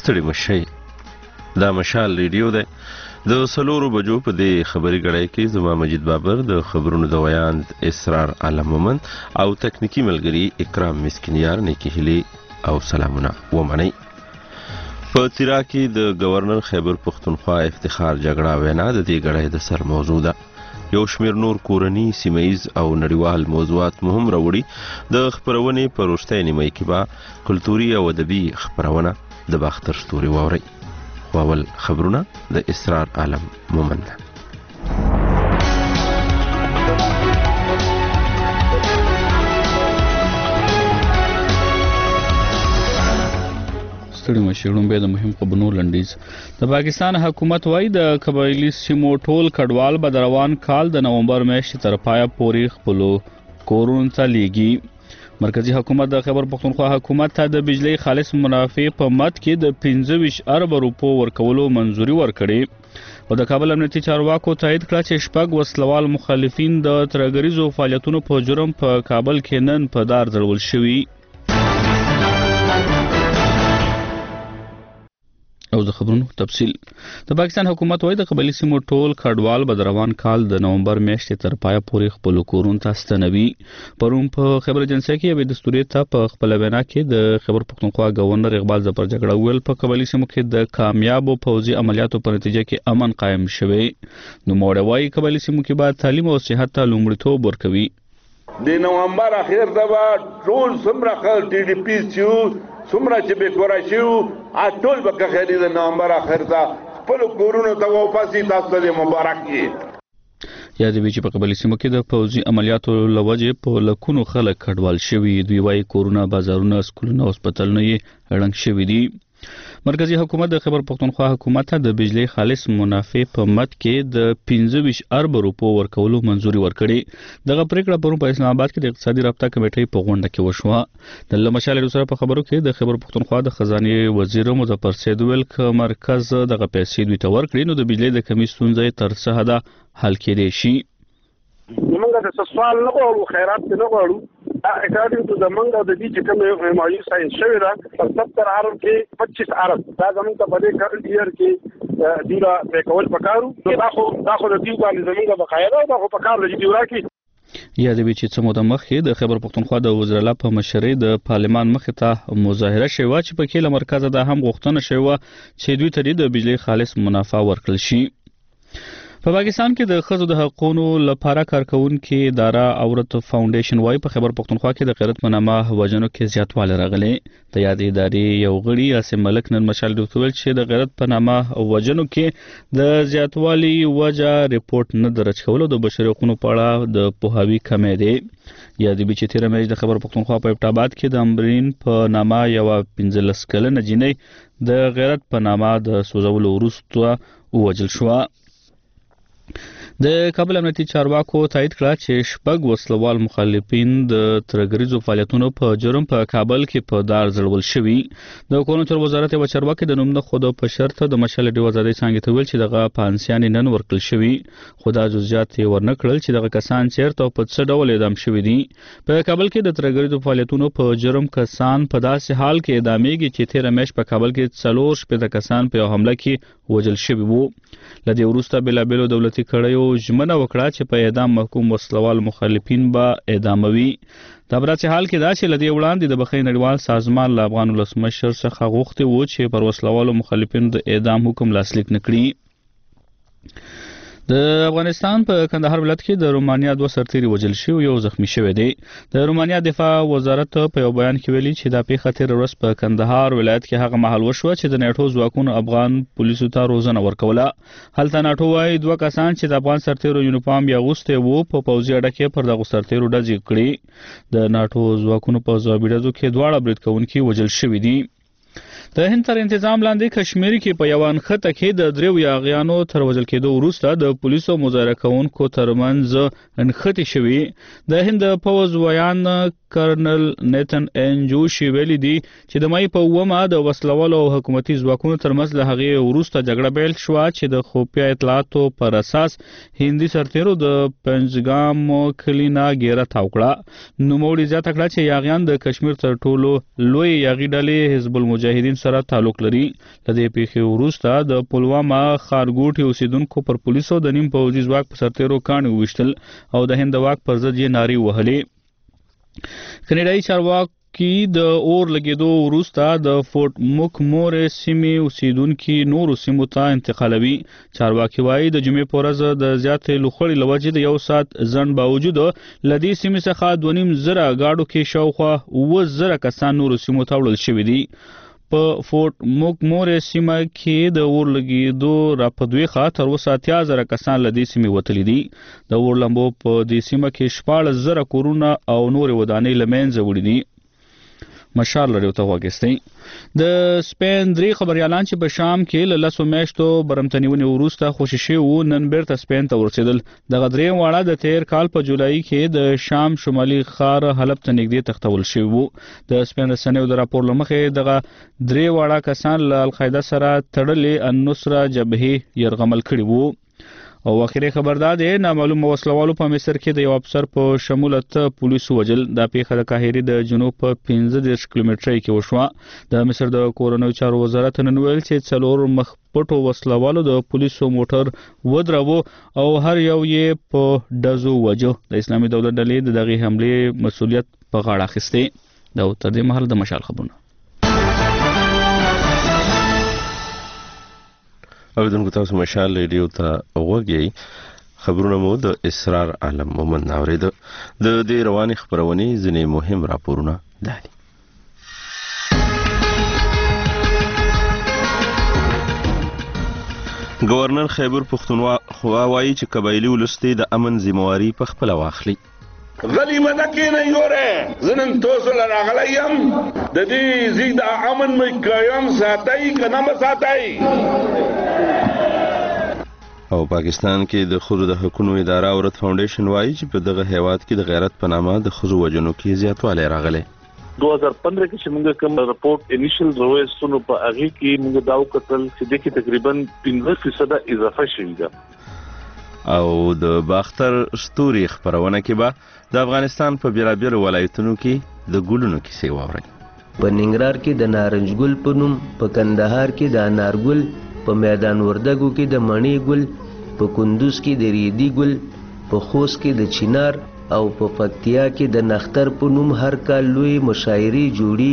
ستړي مشئ. دا مشال ریډیو دی. د 4 بجو په دې خبري غړای کې زما مجید بابر، د خبرونو د ویاند اسرار عالم مومن او تکنیکی ملګری اکرام مسکینیار نیکی هلی او سلامونه ومنئ. په تیرا کې د گورنر خیبر پختونخوا افتخار جګړه وینا د دې غړای د سر موضوع ده. یو شمیر نور کورنی، سیمایز او نړیوال موضوعات مهم راوړي. د خبرونې په وروستۍ نیمه کې به کلتوري او ادبي خبرونه د باختر ستوري واورئ. واول خبرونه د اسرار عالم مومن ده. ستړي مشرون به د مهم خبرونو لنډیز. د پاکستان حکومت وايي د قبایلی سیمو ټول کډوال به د روان کال د نومبر میاشتې تر پایه پورې خپلو کورونو ته لیږي. مرکزی حکومت د خیبر پختونخوا حکومت ته د بجلی خالص منافع په مد کې د 25 ارب روپو ورکولو منځوري ورکړې او د کابل امنیتي چارواکو تایید کړه چې شپږ وسلوال مخالفین د ترګریزو فعالیتونو په جرم په کابل کې نن په دار ځړول شوي. او د خبرونو تفصیل. د پاکستان حکومت وايي د قبایلی سیمو ټول کډوال به د روان کال د نومبر میاشتې تر پایه پورې خپل کورونو ته ستنوي. پرون په خبر ایجنسی کې یوې دستوري ته په خپل وینا کې د خیبر پختونخوا گورنر اقبال ظفر جګړه ویل په قبایلی سیمو کې د کامیابو پوځي عملیاتو په نتیجه کې امن قائم شوی. نو موړ وايي قبایلی سیمو کې به تعلیم او صحت ته لومړیتوب ورکوي. د نومبر اخر ته ټول څومره خلک ټي ډي پی څومره چې بیکاره شوي ټول به خیري د نومبر اخر ته خپلو کورونو ته واپس تاسو ته مبارک وي. یاد وی چې په قبایلی سیمو کې د پوځي عملیاتو له وجې په لکونو خلک کډوال شوي. دوی وايي کورونه، بازارونه، سکولونه او هسپتالونه یې ړنګ شوي دي. مرکزی حکومت د خیبر پختونخوا حکومت ته د بجلی خالص منافع په مد کې د 25 ارب روپو ورکولو منځوري ورکړي. دغه پریکړه پرون په اسلام آباد کې د اقتصادي رابطه کمیټې په غونډه کې وشوه. د لمشال سره په خبرو کې د خیبر پختونخوا د خزانه وزیر مظفر سید ویل ک مرکز دغه پیسې دوی ته ورکړي نو د بجلی د کمی ستونزې تر څه حده حل کېدای شي. موږ د سوال نه غواړو، خیرات نه غواړو. اکارډینګ ټو د منګ د دې چې کوم مایو ساينس شوی دا 70 ارب کې 25 ارب دا زموږ ته په دې کال ډیر کې دیرا په کول پکارو. دا خو د دې باندې زموږ بقایا دا خو پکار لږ دی ورکی. یا د چې څه موده مخکې د خیبر پختونخوا د وزیر اعلی په مشرۍ د پارلمان مخې ته مظاهره شوه چې په کې له مرکز د هم غوښتنه شوه چې دوی ته د بجلی خالص منافع ورکړل شي. په پاکستان کې د ښځو د حقوقو لپاره کارکونکو اداره عورت فاونډیشن وايي په خیبر پختونخوا کې د غیرت په نامه وژنو کې زیاتوالی راغلی. د یادې ادارې یو غړي عاصم ملک نن مشال ډاکټر ویل چې د غیرت په نامه وژنو کې د زیاتوالي وجه ریپورت نه درج کولو د بشري حقوقو په اړه د پوهاوي کمی دی. یادې چې تیر میاشت د خیبر پختونخوا په ابټاباد کې د امبرین په نامه یو 15 کلنه جینۍ د غیرت په نامه د سوځولو وروسته ووژل شوه. د کابل امنیتي چارواکو تایید کړه چې شپږ وسلوال مخالفین د ترګریزو فعالیتونو په جرم په کابل کې په دار ځړول شوي. د کورونو وزارت یو چارواکي د نوم نه خود په شرط د مشال ډیو آزادۍ څنګه ته ویل چې دغه پانسیان نن ورکړل شوي. خدا جزئیات ورنه کړل چې دغه کسان چیرته او په څه ډول اعدام شوي دي. په کابل کې د ترګریزو فعالیتونو په جرم کسان په داسې حال کې اعدامېږي چې تیر میاشت په کابل کې 4 شپږ کسان په حمله کې وژل شوي وو. لدې وروسته بلابلو دولتي کړیو ژمنه وکړه چې په اعدام محکوم وسلوال مخالفین به اعداموي. دا براسي حال کې دا چې لدې وړاندې د بخښنې نړیوال سازمان له افغان ولسمشر څخه غوښتي وو چې پر وسلوالو مخالفینو د اعدام حکم لاسلیک نکړي. د افغانستان په کندهار ولایت کې د رومانیا 2 سرتیري وژل شوي یو زخمی شوی دی. د رومانیا دفاع وزارت په یو بیان کې ویلي چې دا پیښه تیر ورځ په کندهار ولایت کې هغه مهال وشوه چې د نیټو ځواکونو افغان پولیسو ته روزنه ورکوله. هلته نیټو وايي 2 کسان چې د افغان سرتیرو یونیفارم یې اغوستی وو په پوځي اډه کې پر دغو سرتیرو ډزې کړې. د نیټو ځواکونو په ځوابي ډزو کې دواړه برید کوونکي وژل شوي دي. د هند تر انتظام لاندې کشمیر کې په یو انخته کې د 3 یاغیانو تر وژل کېدو وروسته د پولیسو مظاهره کوونکو ترمنځ انخته شوي. د هند پوځ ویان کرنل نیتن انجوشي ویلي دي چې د مای په 9 د وسلوالو او حکومتي ځواکونو ترمنځ له هغې وروسته جګړه پیل شوه چې د خفیه اطلاعاتو پر اساس هندي سرتیرو د پنجګام کلي نه ګیره تاو کړه. نوموړي زیاته کړه چې یاغیان د کشمیر تر ټولو لوی یاغي ډلې حزب المجاهدین مجاهدین سره تعلق لري. لدې پیښې وروسته د پلواما خارګوټي اوسیدونکو پر پولیسو د نیم پوځي ځواک په سرتیرو کاڼي وویشتل او د هند واک پر ضد یې نارې وهلې. کینیډایي چارواکي د اور لګېدو وروسته د فورټ موک مورې سیمې اوسیدونکي نورو سیمو ته انتقالوي. چارواکي وایي د جمعې په ورځ د زیاتې لوخړې له وجې د 1 ساعت ځنډ باوجود له دې سیمې څخه 2.5 ګاډو کې شاوخوا 7,000 کسان نورو سیمو ته وړل شوي دي. په فورټ موک مورې سیمه کې د اور لګېدو راپدويخه تر اوسه 80,000 کسان له دې سیمې وتلي دي. د اور لمبو په دې سیمه کې 14,000 کورونه او نورې ودانۍ له منځه وړي دي. مشال لري ته واګستي. د سپین 3 خبريالان چې په شام کې له 10 میاشتو برمتنیونې وروسته خوشي شوي نن بیرته سپین ته ورسېدل. دغه درې واړه د تیر کال په جولای کې د شام شمالي ښار حلب ته نږدې تختول شوي وو. د سپین رسنیو د راپور له مخې دغه درې واړه کسان له القاعده سره تړلې النصره جبهې یرغمل کړي وو. او اخري خبر دا دی نامعلوم وسلوالو په مصر کې د یو افسر په شمولت پولیسو وجل. دا پیښه د قاهرې د جنوب په 15 کیلومترۍ کې وشوه. د مصر د کورنیو چارو وزارت نن ویل چې 4 مخ پټو وسلوالو د پولیسو موټر ودراوه او هر یو یې په ډزو وجه. د اسلامي دولت ډلې د دغه حمله مسؤلیت په غاړه اخیسته. دا تر دې مهال د مشال خبرونه. اوریدونکو تاسو مشال ریډیو ته وګورئ. خبرونه مو د اسرار عالم مومن اورید. د دې رواني خبرونې ځینې مهم راپورونه دي. گورنر خیبر پښتونخوا وایي چې قبایلی ولستي د امن ذمہواری په خپل واخلي. غلیمه نکینه یوره زنن توسل راغلیم د دې زید امن مې قائم ساتي کنه ما ساتي. او پاکستان کې د خزو د حقوقو اداره اورت فاونډیشن وایي چې په دغه هیواد کې د غیرت په نامه د خزو وجنو کې زیاتوالی راغلی. 2015 کې چې موږ کوم رپورت انیشل رويستونو په هغه کې موږ داو کتل چې د کې تقریبا 15% اضافه شوې ده. او د باختر ستوري خبرونه کې به د افغانستان په بیلابیلو ولایتونو کې د ګلونو کیسې واورئ. په ننګرهار کې د نارنج ګل په نوم، په کندهار کې د انار ګل، په میدان وردګو کې د مڼې ګل، په کندوز کې د ریدي ګل، په خوست کې د چنار او په پکتیا کې د نختر په نوم هر کال لوی مشاعرې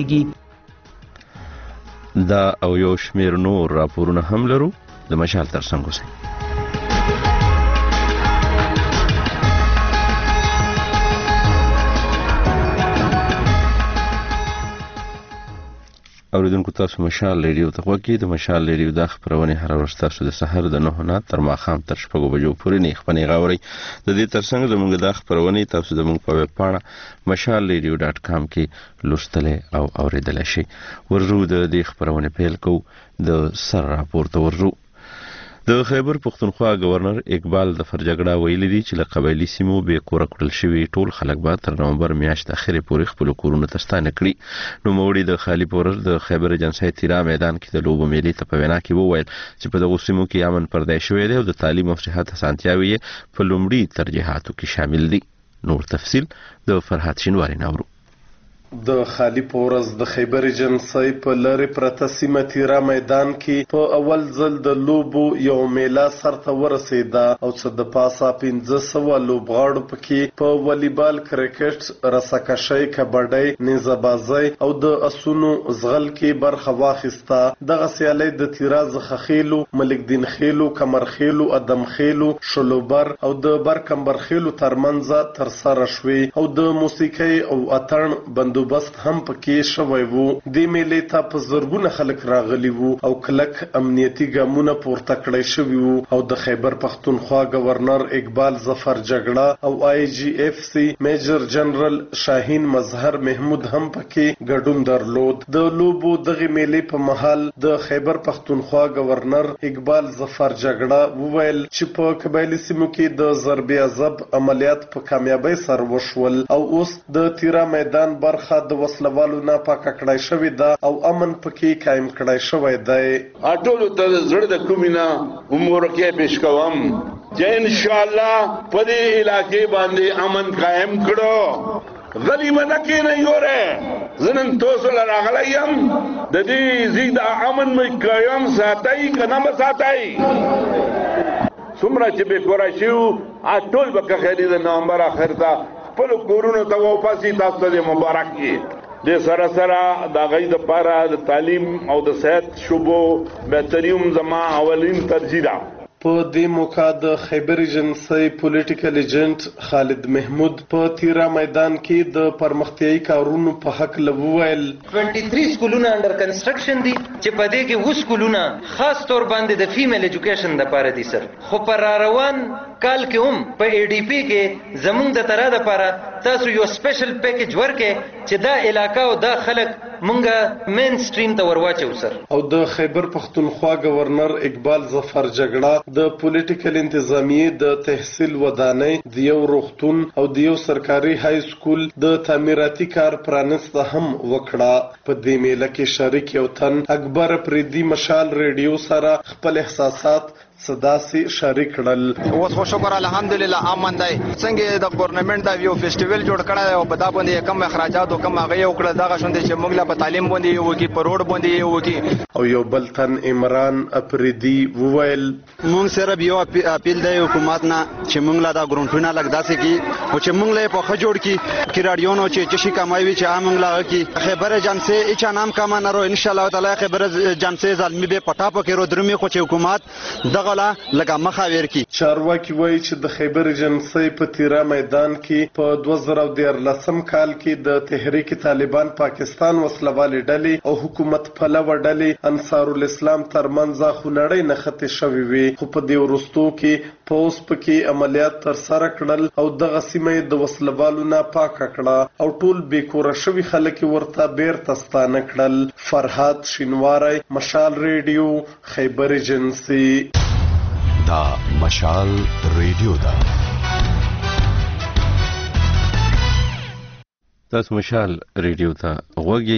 جوړیږي. دا او یو شمیر نور راپورونه هم لرو. د مشال ترڅنګ اوسئ. اوریدونکو تاسو مشال ریډیو ته وګورئ. د مشال ریډیو د خبرونه هر ورځ تاسو د سحر د 9 نه تر ماښام تر 6 بجو پورې نه خپنې غاوري. د دې ترڅنګ زموږ د خبرونه تاسو د موږ په ویب پاڼه mashalradio.com کې لوستل او اوریدل شي. ورجو د دې خبرونه پیل کو د سر راپور ته ورجو. د خیبر پښتونخوا گورنر اقبال ظفر جګړه ویلي دي چې له قبایلی سیمو به کور کړل شوی ټول خلک به تر نومبر میاشت اخیری پورې خپل کورونه تستانه کړي. نو موړي د خالی پورز د خیبر ایجنسی تیرا میدان کې د لوبو میلې ته په وینا کې وویل چې په دغه سیمو کې امن پردای شوی دی او د تعلیم او صحت اسانتیاوي په لومړي ترجیحاتو کې شامل دي. نور تفصیل د فرحات شینواری نورو. د خالی پورز د خیبر ایجنسی په لری پرته سیمه تیرا میدان کې په اول ځل د لوبو یو میله سرته ورسېده او څه د پاسه 1500 لوبغاړو پکې په والیبال، کرکټ، رسکشۍ، کبډۍ، نیزه‌بازۍ او د اسونو زغل کې برخه واخیسته. دغه سیالۍ د تیرا زخخیلو، ملک دین خیلو، کمرخیلو، ادم خیلو، شلوبر او د برکمبر خیلو ترمنځ ترسره شوې او د موسیقۍ او اتڼ بندوبست هم پکې شوی وو. د میلې ته په زرګونه خلک راغلي وو او کلک امنیتي ګامونه پورته کړی شوي وو او د خیبر پښتونخوا گورنر اقبال ظفر جګړه او آی جی اف سی میجر جنرال شاهین مظهر محمود هم پکې ګډون درلود. د لوبو دغه میلې په محل د خیبر پښتونخوا گورنر اقبال ظفر جګړه وویل چې په قبایلی سیمو کې د ضرب عذاب عملیات په کامیابی سره وشول او اوس د تیرا میدان برخه د وسلوالو نه پاکه کړای شوې ده او امن پکې قائم کړای شوی دی. ټول ته زړه د کومینه امور کې پیش کوم چې ان شاء الله په دې علاقې باندې امن قائم کړو. غلیمه نکینه یوره زنن توسو لراغلی یم د دې زید امن مې قیام ساتي کنه به ساتي څومره چې به کورا شو ټول به خیری د نومبر اخر ته خپل کورونو ته واپس تاسو ته مبارک وي د سره سره د غي د پاره د تعلیم او د صحت شوبو بهترین زما اولین ترجیح ده په دې موقع د خیبر ایجنسی پولیټیکل ایجنټ خالد محمود په تیرا میدان کې د پرمختیايي کارونو په حق لوویل 23 سکولونه انډر کنسټرکشن دي چې په دې کې و سکولونه خاص تور باندې د فیمیل ایجوکیشن لپاره دي سر خو پر روان کال کې هم په ای ډی پی کې زمونږ د ترا لپاره تاسو یو سپیشل پیکیج ورکې چې دا علاقہ او دا خلک مونږه مین سټریم ته ورواچو سر او د خیبر پختونخوا گورنر اقبال ظفر جګړه د پولیټیکل انتظامیه د تحصیل ودانۍ د یو روغتون او د یو سرکاري های سکول د تعمیراتي کار پرانست هم وکړه په دې میله کې شریک یو تن اکبر پریدي مشال ریډیو سره خپل احساسات صداسي شریک کړل اوس خو شکر الحمدلله امن دی څنګه د ګورنمنت دا یو فیسټیوال جوړ کړی او په دا باندې کم اخراجات او کم هغه یو کړل دا شوند چې موږ لا په تعلیم باندې یو کې په روډ باندې یو کې او یو بل تن عمران افریدي وویل موږ سره یو اپیل دی حکومت نه چې موږ لا دا ګرونټونه لګداسې کی او چې موږ له په خجوړ کی کراډیونو چې شي کمایوي چې موږ لا کی خبره جانسه اچ نام کما نه رو ان شاء الله تعالی خبره جانسه ظالمي به پټا پکې رو درمي خو چې حکومت دغه لکه مخاویر کی چارواکي وایي چې د خیبر ایجنسی په تیرا میدان کې په 2013 کال کې د تحریک طالبان پاکستان وسلوالې ډلې او حکومت پلوه ډلې انصار الاسلام ترمنځ خونړۍ نښتې شوې وي خو په دې وروستو کې پوس پکې عملیات تر سره کړل او دغه سیمه د وسلوالو نه پاک کړه او ټول بیکوره شوي خلک ورته بیرته ستانه کړل فرهاد شینواری مشال ریډیو خیبر ایجنسی دا مشال ریډیو دا تاسو مشال ریډیو ته غوږی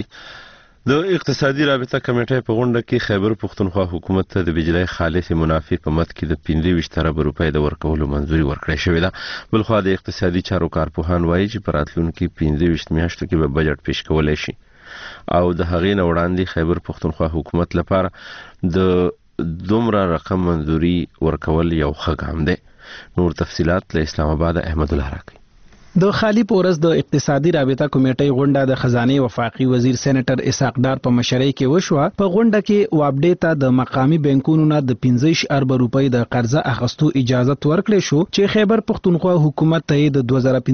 د اقتصادي رابطه کمیټې په غونډه کې خیبر پختونخوا حکومت ته د بجلی خالص منافع په مد کې د 25 ارب روپۍ د ورکولو منځوري ورکړې شوې ده بلخو د اقتصادي چارو کارپوهان وایي چې په راتلونکو 15 میاشتو کې به بجټ پیش کولای شي او د هغې نه وړاندې خیبر پختونخوا حکومت لپاره د دومره رقم منظوري ورکول یو ښه ګام دی نور تفصيلات له اسلام آباد احمد الله راکړي د خالی پورس د اقتصادي رابطه کمیټې غونډه د خزانه وفاقي وزیر سېنیټر اسحاق ډار په مشرۍ کې وشوه په غونډه کې وابډیتا د مقامی بانکونو نه د 15 ارب روپۍ د قرضه اخستو اجازه ورکړې شو چې خیبر پختونخوا حکومت ته د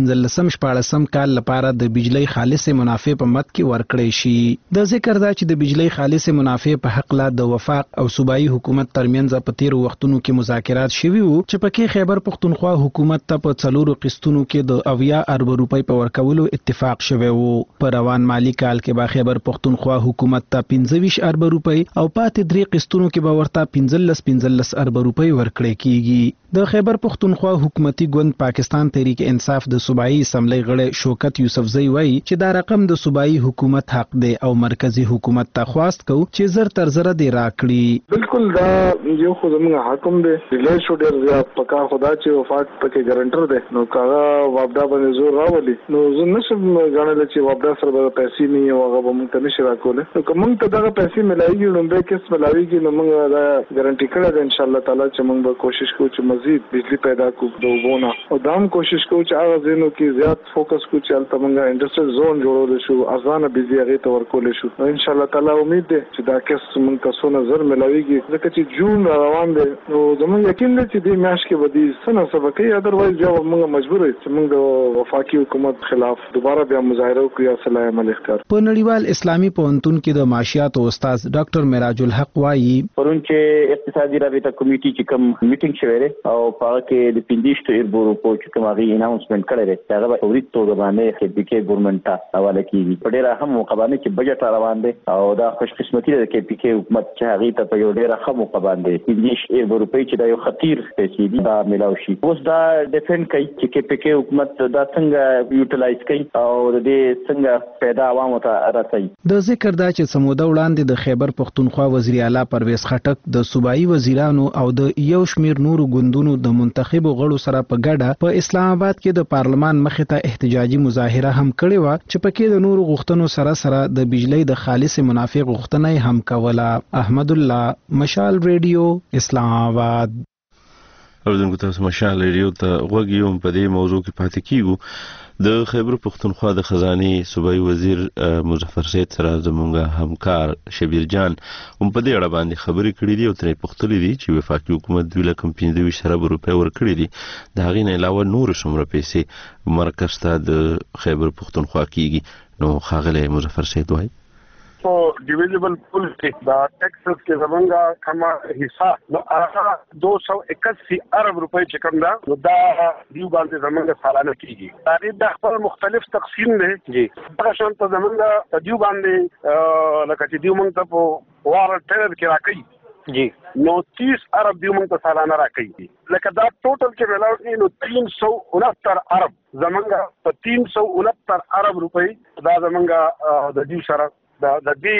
2015-14 کال لپاره د بجلی خالص منافع په مد کې ورکړې شي د ذکر دا چې د بجلی خالص منافع په حق لا د وفاق او صوبایي حکومت ترمنځ په تیر وختونو کې مذاکرات شوي وو چې پکې خیبر پختونخوا حکومت ته په څلورو قسطونو کې د 90 ارب روپۍ په ورکولو اتفاق شوی وو په روان مالی کال کې با خیبر پختونخوا حکومت ته 25 ارب روپۍ او پاتې درې قسطونو کې به ورته 15 ارب روپۍ ورکړې کیږي د خیبر پختونخوا حکومتي ګوند پاکستان تحریک انصاف د صوبایي اسمبلی غړی شوکت یوسفزئی وایي چې دا رقم د صوبایي حکومت حق دی او مرکزی حکومت ته خواست کو چې زر تر زر دی راکړي بالکل دا یو خو زموږ حکم دی ریلیز شو ډیر زیات پکا خدا چې وفاق پکې ګارانټر دی نو کاغه وابدا باندې زور راولي نو زه نشم غاڼل چې وابدا سره به پیسې نه او هغه به مونږ ته نشي راکوله نو کوم ته دا پیسې ملایي نو به کیس ملایي نو موږ دا ګارانټي کړل ان شاء الله تعالی چې موږ به کوشش کوو چې مزید بجلی پیدا کوو د وبونه او دا هم کوشش کوو چې هغه زینو کې زیات فوکس کوو چې البته موږ انډستریل زون جوړول شو ارزانه بجلی هغه ته ورکول شو نو ان شاء الله تعالی امید ده چې دا کیس موږ تاسو نظر ملایي ځکه چې جون روان دی نو زموږ یقین دی چې د میاش کې بدی سنه سبق یې اذروایز بیا موږ مجبور یو چې موږ د وفاقي حکومت خلاف دوباره بیا مظاهره وکړو یا صلاح عمل اختیار په نړیوال اسلامي پوهنتون کې د معاشيات او استاد ډاکټر معراج الحق وایي پرون چې اقتصادي رابطه کمیټې چې کوم میټینګ شوه او په کې د 15 ارب روپو چې کوم هغه اناونسمنت کړی دی هغه په ورته توګه باندې خپل ګورنمنت ته حواله کیږي په ډیره هم مقابله کې بجټ روان دی او دا خوش قسمتي ده کې پی کې حکومت چې هغه ته په یو ډیره هم مقابله دی 15 ارب روپۍ چې دا یو خطیر پیسې دي دا ملاوي شي اوس دا ډیفند کوي چې کې پی کې حکومت دا څنګه یوټیلایز کوي او د دې څنګه پیدا عوامو ته رسوي. د ذکر دا چې سموده وړاندې د خیبر پښتونخوا وزیر اعلی پرویز خټک د صوبایي وزیرانو او د یو شمیر نورو ګوندونو د منتخبو غړو سره په ګډه په اسلام آباد کې د پارلمان مخې ته احتجاجي مظاهره هم کړې و چې پکې د نورو غوښتنو سره د بجلی د خالص منافع غوښتنه هم کوله. احمد الله، مشال ریډیو، اسلام آباد. اوردونکو تاسو مشال ریډیو ته غوږ یو په دې موضوع کې پاتې کیږو. د خیبر پښتونخوا د خزانه صوبایي وزیر مظفر سید سره زموږ همکار شبیر جان هم په دې اړه باندې خبرې کړې دي او ترې پوښتلې دي چې وفاقي حکومت 2.25 ارب روپۍ ورکړي دي، د هغې نه علاوه نور څومره پیسې مرکز ته د خیبر پښتونخوا کیږي. نو ښاغلی مظفر سید وایي تو ډیویژبل پول کې دا ټیکسز کې زمونږه کما حصہ نو هغه 281 ارب روپۍ چې کوم دا نو دا دیو باندې زمونږه سالانه کیږي. دا د خپل مختلف تقسیم دی جی هغه شان ته زمونږه دیو باندې لکه چې دیو مونږ ته په وار ټیر کې راکې جی نو 30 ارب دیو مونږ ته سالانه راکې لکه دا ټوټل کې ملاوي نو 369 ارب زمونږه په 369 ارب روپۍ دا زمونږه د دیو سره د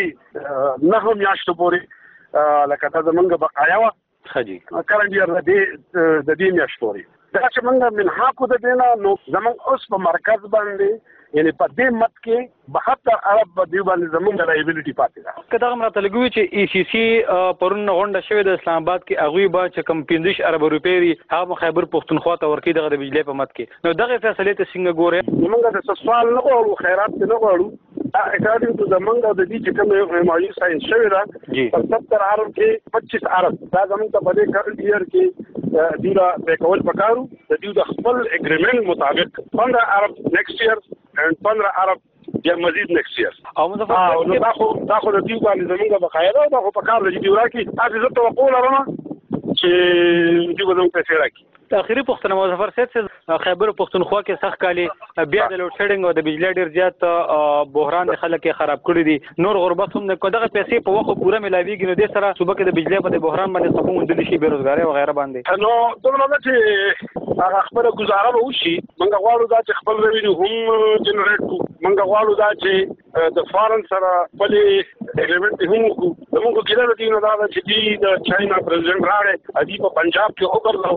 دې نه میاشتو پورې لکه دا زمونږ بقایا و خجی کرنټ یې د دې میاشتو پورې دا چې موږ منها کو د دینا نو زمونږ اوس په مرکز باندې یعنی په دې مت کې 72 ارب دی باندې زمونږ لایبیلیټی پاتې ده. کله هم راته لګوي چې ای سی سی پرون غونډه شوې د اسلام آباد کې هغه به چې کم 15 ارب روپۍ هغه خیبر پښتونخوا ته ورکې دغه د بجلی په مت کې نو دغه فیصله ته څنګه ګوري؟ موږ د سوال نه غواړو، خیرات نه غواړو. اکارډینګ ټو زمونږ د دې چې کوم مایو ساينس شوی ده په 70 ارب کې 25 ارب دا زمونږ ته په دې کرنټ ایئر کې دیرا بیکول پکارو د دې د خپل اګریمنت مطابق 15 ارب نیکسٹ ایئر and 15 ارب یا مزید نیکسٹ ایئر او مظفر دا خو د دې باندې زمونږ بقایا ده دا خو په کار لږ دی راکی تاسو زه توقع لرم چې دې وزن پیسې راکی. اخیری پښتنه مظفر سید خیبر پښتونخوا کې سخت کالي بیا د لوډ شیډینګ او د بجلی ډیر زیات بحران د خلک خراب کړی دي نور غربت هم نه کداغه پیسې په وخت پوره ملاویږي نو د سره صوبه کې د بجلی په بحران باندې څه کوم د شي بیروزګاری او غیره باندې نو دومره چې هغه خبره گزاره به وشي. موږ غواړو دا چې خپل ریوینیو هم جنریټ کو، موږ غواړو دا چې د فارن سره خپل اګریمنت هم کو. موږ ګیره دي نو دا چې د چاینا پریزیدنت راړي ادي په پنجاب کې وګرځاو.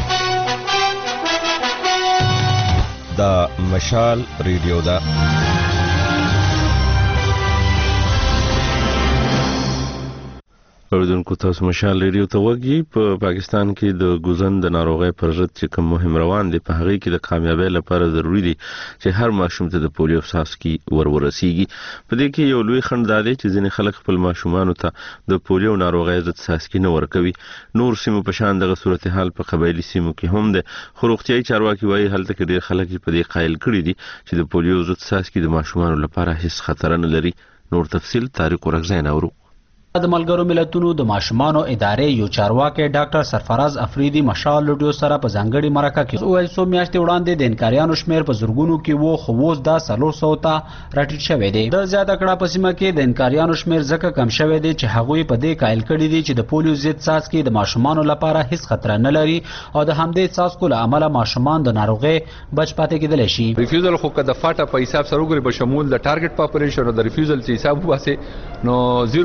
دا مشال ریډیو دا اوردونکو تاسو مشال ریډیو ته وګورئ. په پاکستان کې د ګوزن د ناروغۍ پر ضد چې کوم مهم روان دي په هغه کې د کامیابی لپاره ضروری دي چې هر ماشوم ته د پولیو څاڅکي ورسیږي. په دې کې یو لوی خنډ دا دی چې ځینې خلک خپل ماشومان ته د پولیو ناروغۍ ضد څاڅکي نه ورکوي. نور سیمو په شان دغه صورتحال په قبایلی سیمو کې هم ده، خو روغتیايي چارواکي وایي هلته کې ډېر خلک په دې قایل کړي دي چې د پولیو ضد څاڅکي د ماشومان لپاره هیڅ خطر نه لري. نور تفصیل طارق ورغزین اورو. د ملګرو ملتونو د ماشومانو ادارې یو چارواکي ډاکټر سرفراز افریدي مشال لوډیو سره په ځانګړي مرکه کې وویل څو میاشتې وړاندې د انکاریانو شمیر په زرګونو کې وو خو اوس دا 400 ته راټیټ شوی دی. د زیاته کړه په سیمه کې د انکاریانو شمیر ځکه کم شوی دی چې هغوی په دې قایل کړي دي چې د پولیو ضد څاڅکي د ماشومانو لپاره هیڅ خطر نه لري او د همدې څاڅکو له امله ماشومان د ناروغۍ بچ پاتې کېدلی شي. ریفیوزل خو که د فاټا په حساب سره وګوري به شمول د ټارګټ پاپولیشن او د ریفیوزل چې حساب وباسي نو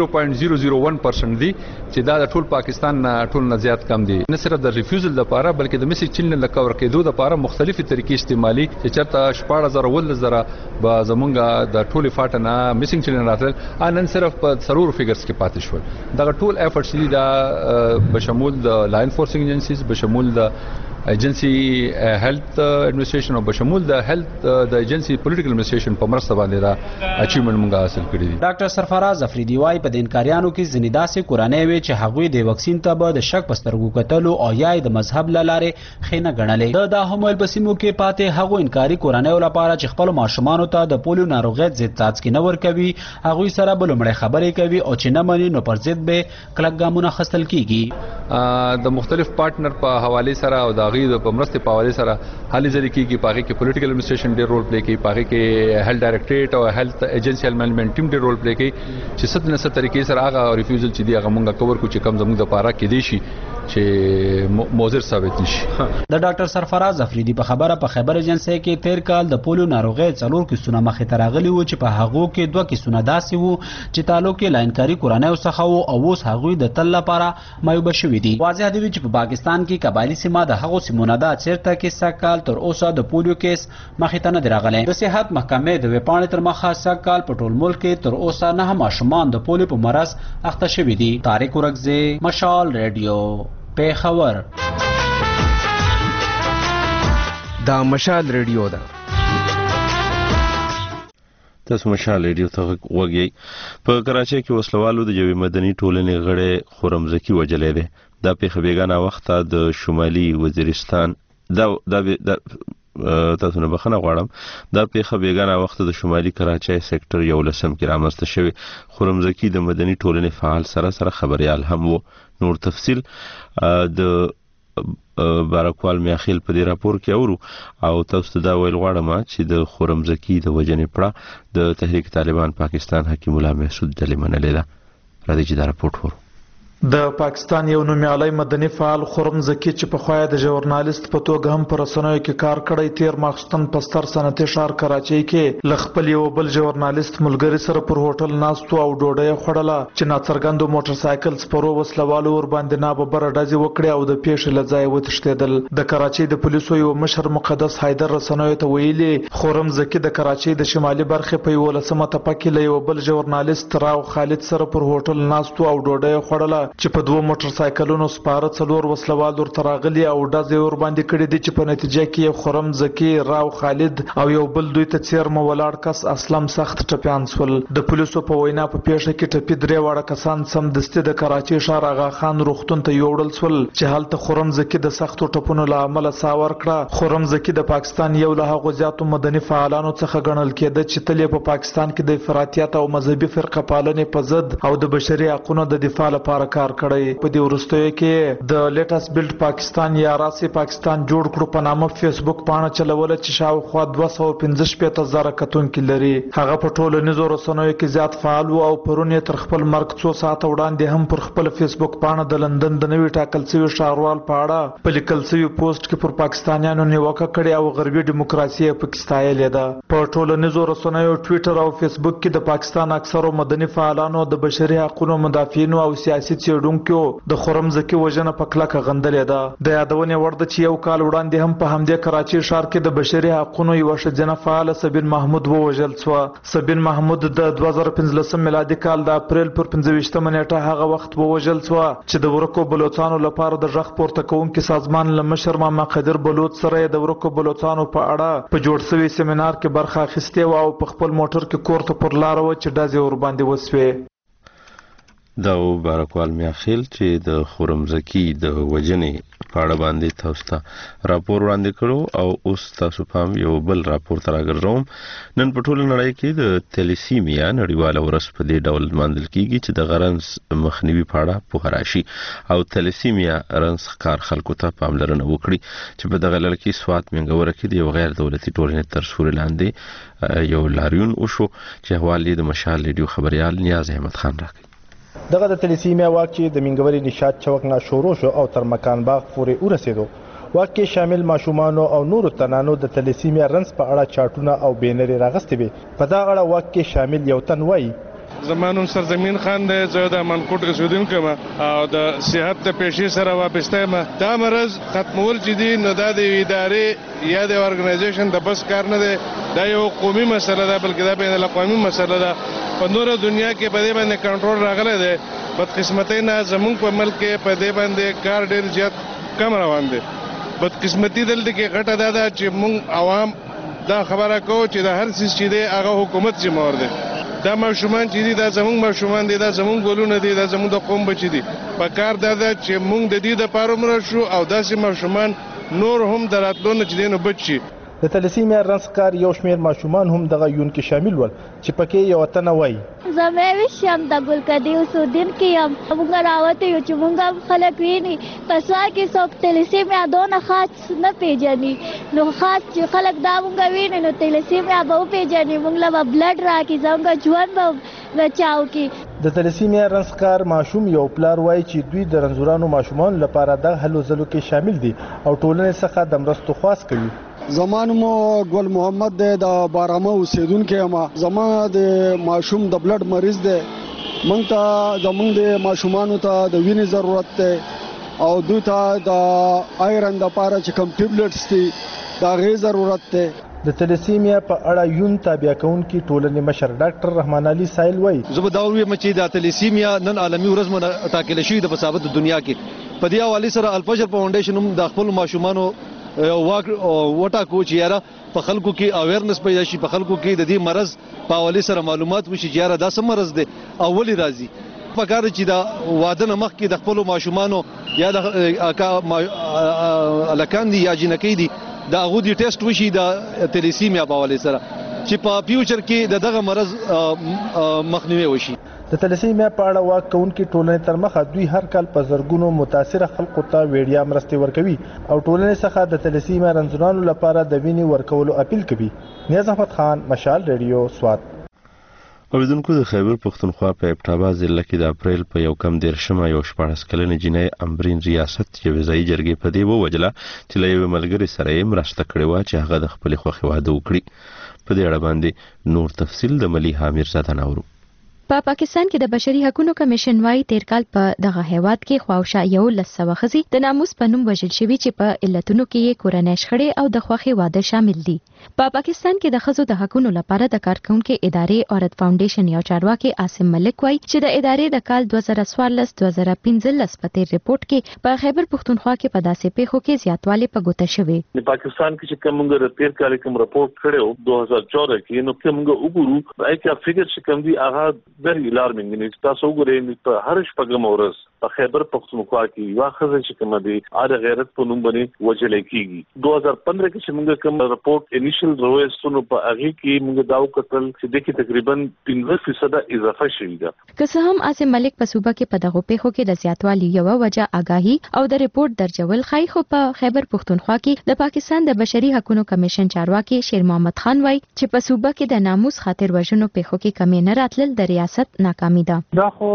0.001% دي چې دا د ټول پاکستان ټول نه زیات کم دي. نه صرف د ریفیوزل لپاره بلکې د میسج چیلن لکور کېدو لپاره مختلفي طریقې استعمالي چې چرته 14000 ولزره به زمونږه د ټولي فاټنه میسنګ چیلن راتل نن صرف په ضرور فګرز کې پاتې شول. دا ټول افورټس دي دا بشمول د لا انفورسینګ ایجنسیز بشمول د ایجنسی هیلث ایڈمنسټریشن او بشمول د هیلث د ایجنسی پولیټیکل ایڈمنسټریشن په مرسته باندې دا اچیومنت موږ حاصل کړی دي. ډاکټر سرفراز افریدي وايي په دینکاریانو کې ځینې داسې کورنۍ وي چې هغوی د وکسین ته به د شک په سترګو کتلو او یا د مذهب له لارې خینه ګڼلې. دا هم ویل په سیمو کې پاتې هغو انکاري کورنیو لپاره چې خپل ماشومانو ته د پولیو ناروغۍ ضد څاڅکي نه ورکوي هغوی سره به لومړی خبرې کوي او چې نه مني نو پر ضد به کلک ګامونه اخیستل کیږي. د مختلف پارټنر په حواله سره او د غي په مرسته په حواله سره حالي ځلې کیږي پاګه کې پولیټیکل ایڈمنسټریشن ډېر رول پلی کوي پاګه کې هیلث ډایریکټریټ او هیلث ایجنسی مینجمنت ټیم ډېر رول پلی کوي چې ست نه ست طریقې سره هغه ریفیوزل چې دی هغه مونږه کور کو چې کم زموږ د پاره کې دی شي چې مؤثر ثابت نشي. د ډاکټر سرفراز افریدي په خبره په خیبر ایجنسي کې تیر کال د پولیو ناروغي 4 کیسونه مخې ته راغلي وو چې په هغو کې 2 کیسونه داسې وو چې تعلق یې لاینکاري کورنۍ څخه وو او اوس هغوی د تل لپاره معیوب شوي دي. واضح دی چې په پاکستان کې قبایلی سیمه د هغو سیمونه ده چیرته کې سږ کال تر اوسه د پولیو کیس مخې ته نه دی راغلی. د صحت محکمې د ویبپاڼې تر مخه سږ کال په ټول ملک کې تر اوسه 9 ماشومان د پولیو په مرض اخته شوي دي. طارق ورکزی، مشال ریډیو، پیښور. دا مشال ریډیو ده. تاسو مشال ریډیو ته وګورئ. په کراچۍ کې وسلوالو د یوې مدني ټولنې غړی خرمزکی وجلې ده. دا پیښه بیګانه وخت د شمالي وزیرستان تاسو نه بخښنه غواړم. دا پیښه بیګانه وخت د شمالي کراچۍ سېکټر 11 کې رامنځته شوې. خرمزکی د مدني ټولنې فعال سره خبريال هم وو. نور تفصیل د بارکوال میاخیل په دې راپور کې اورو او تاسو ته دا ویل غواړم چې د خرمزکی د وجنې پړه د تحریک طالبان پاکستان حکیم الله محسود دلې منلې ده. راځي چې دا راپورټ ورو. د پاکستان یو نومیالی مدني فعال خرمزکی چې په خویا د ژورنالیست په توګه هم پر رسنیو کې کار کړی تیر ماخستن په ستر صنعتي ښار کراچۍ کې له خپل یو بل ژورنالیست ملګري سره پر هوټل ناستو او ډوډۍ خوړله چې ناڅرګندو موټر سایکل سپرو وسلوالو ور باندې ناببره ډزې وکړې او د پیښې له ځایه وتښتېدل. د کراچۍ د پولیسو یو مشر مقدس حیدر رسنیو ته ویلي خرمزکی د کراچۍ د شمالي برخې په 11مه تپه کې له یو بل ژورنالیست راو خالد سره پر هوټل ناستو او ډوډۍ خوړله چې په 2 موټر سایکلونو سپاره 4 وسلوال ورته راغلي او ډزې ور باندې کړې دي چې په نتیجه کې یو خرمزکی، راو خالد او یو بل دوی ته څیرمه ولاړ کس اسلم سخت ټپیان شول. د پولیسو په وینا په پیښه کې ټپي 3 واړه کسان سمدستي د کراچۍ ښار آغا خان روغتون ته یوړل شول چې هلته خرمزکی د سختو ټپونو له امله ساه ورکړه. خرمزکی د پاکستان یو له هغو زیاتو مدني فعالانو څخه ګڼل کېده چې تل په پاکستان کې د افراطیت او مذهبي فرقه پالنې په ضد او د بشري حقوقو د دفاع لپاره کار کړی. په دې وروستیو کې د لیټس بیلډ پاکستان یا راسي پاکستان جوړ کړو په نامه فیسبوک پاڼه چلوله چې شاوخوا 215,000 کتونکي لري. هغه په ټولنیزو رسنیو کې زیات فعال او پرون یې تر خپل مرګ 2 ساعته وړاندې هم پر خپل فیسبوک پاڼه د لندن د نوي ټاکل شوي ښاروال په اړه په لیکل شوي پوسټ کې پر پاکستانیانو نیوکه کړې او غربي دیموکراسي په کې ستایلې ده. په ټولنیزو رسنیو ټویټر او فیسبوک کې د پاکستان اکثرو مدني فعالانو د بشري حقوقو مدافعینو او سیاسي څېړونکو د خرمزکی وژنه په کلکه غندلې ده. د یادونې وړ ده چې یو کال وړاندې هم په همدې کراچۍ ښار کې د بشري حقوقو یو ښځینه فعال سبین محمود ووژل شوه. سبین محمود د 2015 میلادي کال د اپریل پر 25مه نیټه هغه وخت ووژل شوه چې د ورکو بلوچستانو لپاره د غږ پورته کوونکي سازمان له مشر ماما قدر بلوچ سره د ورکو بلوچستانو په اړه په جوړ شوي سیمینار کې برخه اخیستې او په خپل موټر کې کور ته پر لار و چې ډزې ور باندې وسوې. دا بارکوال میاخیل چې د خرمزکی د وجنې په اړه باندې تاسو ته راپور وړاندې کړو او اوس تاسو پام یو بل راپور ته راګرځوم. نن په ټوله نړۍ کې د تلیسیمیا نړیواله ورځ په دې ډول لمانځل کیږي چې د غرنز مخنیوي په اړه پوهه راشي او تلیسیمیا رنز کار خلکو ته پاملرنه وکړي چې په دغه لړ کې سوات منګوره کې د یو غیر دولتي ټولنې تر سوري لاندې یو لاریون وشو چې حواله د مشال ریډیو خبريال نیاز احمد خان راکړي. دغه د تلیسیمیا واک چې د منګوري نشاط چوک نه شروع شو او تر مکان باغ پورې ورسېدو. واک کې شامل ماشومان او نورو تنانو د تلیسیمیا رنس په اړه چارټونه او بینرې راغستې وي. په دا اړه واک کې شامل یو تن وایي زمانو سرزمین خان د زه د منکوټ اوسیدونکو ما او د صحت د پیشي سره وابسته ما دا مرز ختمول چې دي نو د ادارې یا د ارګنایزیشن د بس کار نه دی. دا یو قومي مسله ده بلکې دا بین الاقوامي مسله ده. په نوره دنیا کې په دې باندې کنټرول راغلی دی. بدقسمتۍ نه زموږ په ملک کې په دې باندې کار ډېر زیات کم روان دی. بدقسمتي دلته کې غټه دا ده چې موږ عوام دا خبره کوو چې د هر څیز چې دی هغه حکومت ذمہوار دی. دا ماشومان چې دي دا زموږ ماشومان دي، دا زموږ ګلونه دي، دا زموږ د قوم بچي دي. په کار دا ده چې موږ د دې دپاره مړه شو او داسې ماشومان نور هم د راتلو نه چې دی نو بچ شي. د تلیسیمیا رنس کار یو شمیر ماشومان هم دغه یون کې شامل ول چې پکې یو تنه وایي زمې وشم د ګلکدی اوسودین کې هم موږ راوته یو چې موږ خلک ویني پسوا کې څوک تلیسیمیا دونه خاص نه پیژني نو خاص چې خلک دا موږ ویني نو تلیسیمیا به پیژني موږ له بلډ راکې زموږ ژوند به بچاو کې. د تلسیمیا رنسکار ماشوم یو پلار وایي چې دوی د رنځورانو ماشومان لپاره د هلو ځلو کې شامل دي او ټولنې څخه د مرستو خواست کوي. زمان مو ګل محمد د بارامه اوسیدونکو یم. زما د ماشوم د بلډ مریض دی. مونږ ته زمونږ د ماشومانو ته د وینې ضرورت دی او دوی ته د آیرن لپاره چې کوم ټیبلټس دي د هغې ضرورت دی. د تلسیمیا په اړه یون تابع کوونکي ټولنې مشر ډاکټر رحمان علي سایل وایي زه به دا ووایم چې د تلسیمیا نن عالمي ورځ ټاکل شوې ده په ثابت دنیا کې. په دې حوالې سره الفجر فاونډیشن هم د خپل ماشومانو واک وټاکو چې یاره په خلکو کې اویرنس پیدا شي، په خلکو کې د دې مرض په حوالې سره معلومات وشي چې یاره دا څه مرض دی او ولې راځي. پکار چې دا واده نه مخکې د خپل ماشومانو یا د الکان دي یا جنکۍ دي دا هغه دي ټیسټ وشي د تلسیمیا په حوالې سره چې په فیوچر کې دغه مرض مخنیوي وشي. د تلسیمیا په اړه واک کوونکي ټولنې تر مخه دوی هر کال په زرګونو متاثره خلکو ته ویډیا مرستې ورکوي او ټولنې څخه د تلسیمیا رنځورانو لپاره د وینې ورکولو اپیل کوي. نیاز احمد خان، مشال ریډیو، سوات. اوریدونکو د خیبر پختونخوا په ابټاباد ضلع کې د اپریل په 1 یو 14 کلنې جنۍ امبرین ریاست یو ځای جرګې په دې ووجله چې له یو ملګری سره یې مرسته کړې و چې هغه د خپل خوښي واده وکړي. په دې اړه باندې نور تفصیل د مليحه میرزاده نورو. په پاکستان کې د بشري حقوقو کمیشن وايي تیر کال په دغه هیواد کې خواوشا یو لسوه خزي د ناموس په نوم وژل شوی چې په علتونو کې یې کورنۍ شخړې او د خوښي واده شامل دي. په پاکستان کې د خزو د حقوقو لپاره د کارکونکو ادارې اورت فاونډیشن یو چارواکي عاصم ملک وايي چې د ادارې د کال 2014-2015 په تیر ریپورت کې په خیبر پختونخوا کې په داسې پیښو کې زیاتوالی په ګوته شوی. د پاکستان کې چې کومه تیر کال کوم ریپورت کړو 2014 کې نو کومه وګورو دا کې فګر چې کوم دی هغه very alarming. تاسو وګورئ په هر شپږم ورځ په خیبر پختونخوا کې یو خزه چې کوم دی اړه غیرت په نوم باندې وجل کېږي. 2015 کې چې موږ کوم ریپورت انیشل رویستونو په هغه کې موږ داو کتل چې د کې تقریبا 15% اضافه شوې ده. که څه هم عاصم ملک په صوبه کې په دغه پیښو کې د زیاتوالي یو وجه آگاهي او د ریپورت درجول خای خو په خیبر پختونخوا کې د پاکستان د بشري حقوقو کمیشن چارواکي شیر محمد خان وایي چې په صوبه کې د ناموس خاطر وژنو پیښو کې کمی نه راتلل د ریاست ناکامي ده. دا خو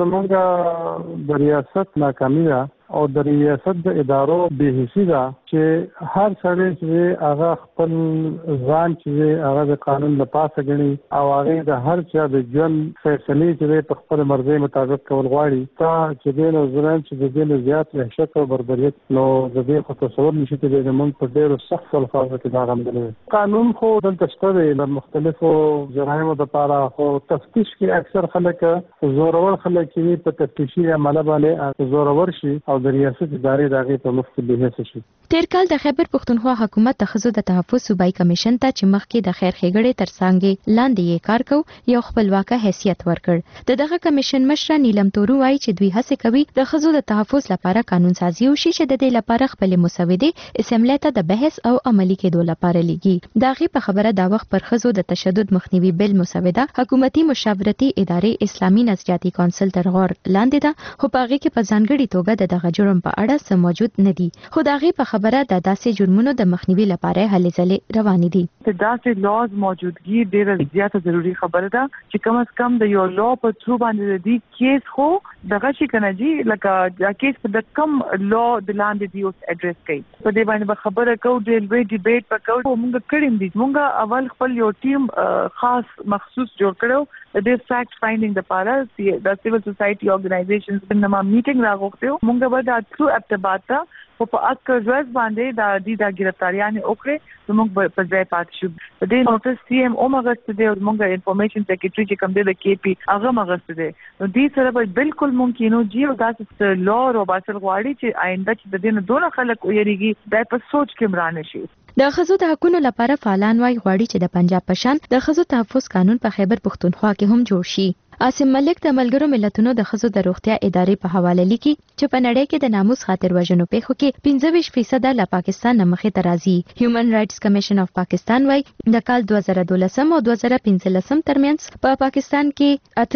زموږ د ریاست ناکامي ده او د ریاست د ادارو بې حسي ده چې هر سړی چې هغه خپل ځان چې هغه د قانون له پاسه ګڼي او هغه د هر چا د ژوند فیصلې چې په خپل مرزي مطابق کول غواړي تا چې د نظرن چې د دې زیات وحشت او بربریت نو د دې خو تصور نشي کېدای د موږ په ډېرو سخت الفاظو کې دا غندل. قانون خو دلته شته د مختلفو جرایمو لپاره خو تفتیش کې اکثر خلک زورور خلک چې په تفتیشي عمله باندې زورور شي او د ریاست ادارې دغه په مخ کې به هڅه شي. تیر کال د خیبر پختونخوا حکومت د خزو د تحفظ صوبایي کمیشن ته چې مخکې د خیر ښېګړې ترڅنګ لاندې یې کار کو یو خپلواکه حیثیت ورکړ. دغه کمیشن مشر نیلم تورو وایي چې دوی هڅه کوي د خزو د تحفظ لپاره قانون سازي وشي چې د دې لپاره خپل مسودې اسمبلی ته د بحث او عملي کېدو لپاره لګي. دغه په خبره دا وخت پر خزو د تشدد مخنیوي بل مسوده حکومتي مشاورتي ادارې اسلامي نظریاتي کونسل تر غور لاندې ده خو په هغه کې په ځانګړي توګه دغه جرم په اړه څه موجود نه دي. خو دغه په خبره د داسې جرمونو د مخنیوي لپاره هلې ځلې روانې دي. د داسې لاز موجودګي ډېره زیاته ضروری خبره ده چې کم از کم د یو لا په ثرو باندې دی کیس خو دغه شي کنه جی لکه دا کیس په د کم لا د لاندې دی اوس اډریس کوي په دې باندې خبره کو د لوی ډیبیټ پکاو موږ کړیم دي موږ اول خپل یو ټیم خاص مخصوص جوړ کړو د فیکټ فایندینګ لپاره د سیویل سوسایټي اورګنایزیشنز په نامه میټینګ راغوښتو موږ به د ټرو ابتبات په اکثر ورځ باندې د گرفتاریان اوکړه زموږ په ځای پات شو په دې نوټس سی ام او مغست دي او موږ انفارمیشن سیکریټری چې کوم دی د کی پی هغه مغست دي نو دې سره به بالکل ممکنو جی او تاسو لور او باسل غواړي چې آینده چې د دې دوه خلک ویریږي د په سوچ کې مرانه شي. د خزو د حقوقو لپاره فعالان وايي غواړي چې د پنجاب پشان د خزو تحفظ قانون په خیبر پختونخوا کې هم جوړ شي. عاصم ملک د ملګرو ملتونو د خزو د روغتیا ادارې په حواله لیکي چې په نړۍ کې د ناموس خاطر وژنو پیښو کې 25% له پاکستان نه مخې ته راځي. هیومن رائټس کمیشن اف پاکستان وايي د کال 2012 او 2015 ترمنځ په پاکستان کې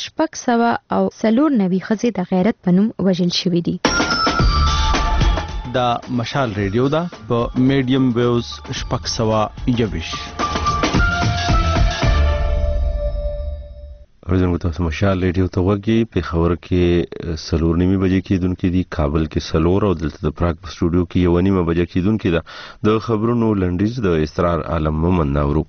8600 او 490 خزې د غیرت په نوم وژل شوې دي. دا مشال ریډیو دا په میډیم ویوز 621. اوریدونکو تاسو مشال ریډیو ته وګورئ په خبر کې 4:30 بجې کېدونکې دي، کابل کې 4 او دلته د پراګ په سټوډیو کې 1:30 بجې کېدونکې ده. د خبرونو لنډیز د اسرار عالم مومن ناورو.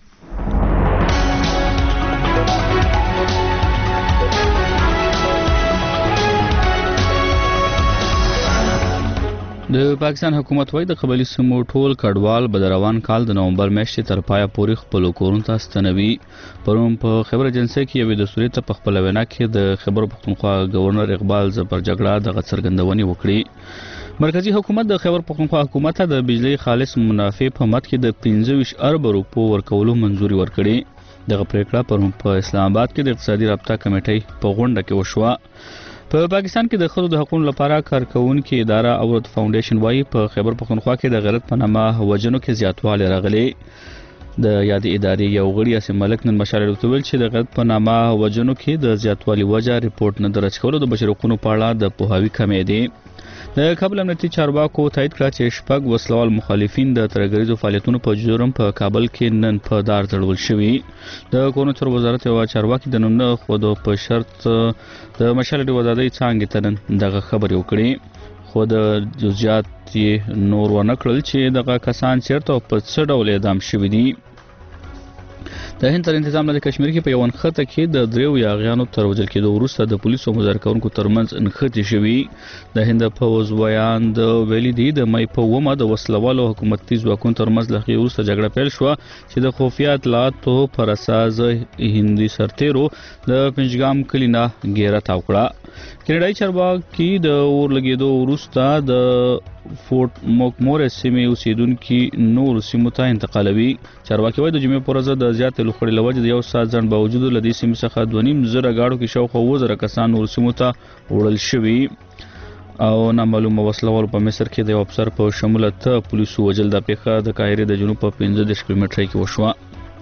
د پاکستان حکومت وايي د قبایلی سیمو ټول کډوال به روان کال د نومبر میاشتې تر پایه پورې خپل کورونو ته ستنوي. پرون په خبر ایجنسی کې یوې د سوري ته په خپل وینا کې د خبر پښتونخوا گورنر اقبال ظفر جګړه د څرګندونې وکړي. مرکزی حکومت د خبر پښتونخوا حکومت ته د بجلی خالص منافع په مت کې د 25 ارب روپو ورکولو منځوري ورکړي. دغه پریکړه پرون په اسلام آباد کې د اقتصادي رابطه کمیټې په غونډه کې وشوه. په پاکستان کې د خلکو د حقوقو لپاره کارکونکو اداره اورد فاونډیشن وايي په خیبر پختونخوا کې د غیرت په نامه وجنو کې زیاتوالی راغلی. د یادې ادارې یو غړي اسم ملک نن مشاله ویل چې د غیرت په نامه وجنو کې د زیاتوالی وجه ریپورت نه درج کولو د بشري حقوقو په اړه د پوهاوی کمې دي. د کابل امنیتي چارواکو تایید کړ چې شپږ وسلوال مخالفین د ترګریزو فعالیتونو په جرم په کابل کې نن په دار ځړول شوي. د کورونو چارو وزارت یو چارواکي د نوم خود په شرط د مشال د وزادۍ څنګه تنن دغه خبر وکړي، خو د جزئیات یې نور ونه کړل چې دغه کسان چیرته په څه ډول اعدام شوي دي. د هند تر انتظام لاندې کشمیر کې په یو نښته کې د دریو یاغیانو تر وژل کېدو وروسته د پولیسو مظاهره کوونکو ترمنځ نښتې شوي. د هند پوځ ویان د ویلي دی د مې په ومه د وسلوالو حکومتي ځواکونو ترمنځ له هغې وروسته جګړه پیل شوه چې د خفیه اطلاعاتو پر اساس هندي سرتیرو د پنجګام کلي نه ګیره تاو کړه. کینیډایي چارواکي د اور لګېدو وروسته د فورټ موکمورس سیمې اوسیدونکي نور سیمو ته انتقالوي. چارواکي وايي د جمعې په ورځ د زیاتې لوخړې له وجې د 1 ساعت ځنډ باوجود له دې سیمې څخه 2.5 زره ګاډو کې شاوخوا 7,000 کسان نور سیمو ته وړل شوي. او نامعلومه وسلوالو په مصر کې د یو افسر په شمول ته پولیسو وژل. د پیښه د قاهرې د جنوب په 15 کیلومتره کې وشوه.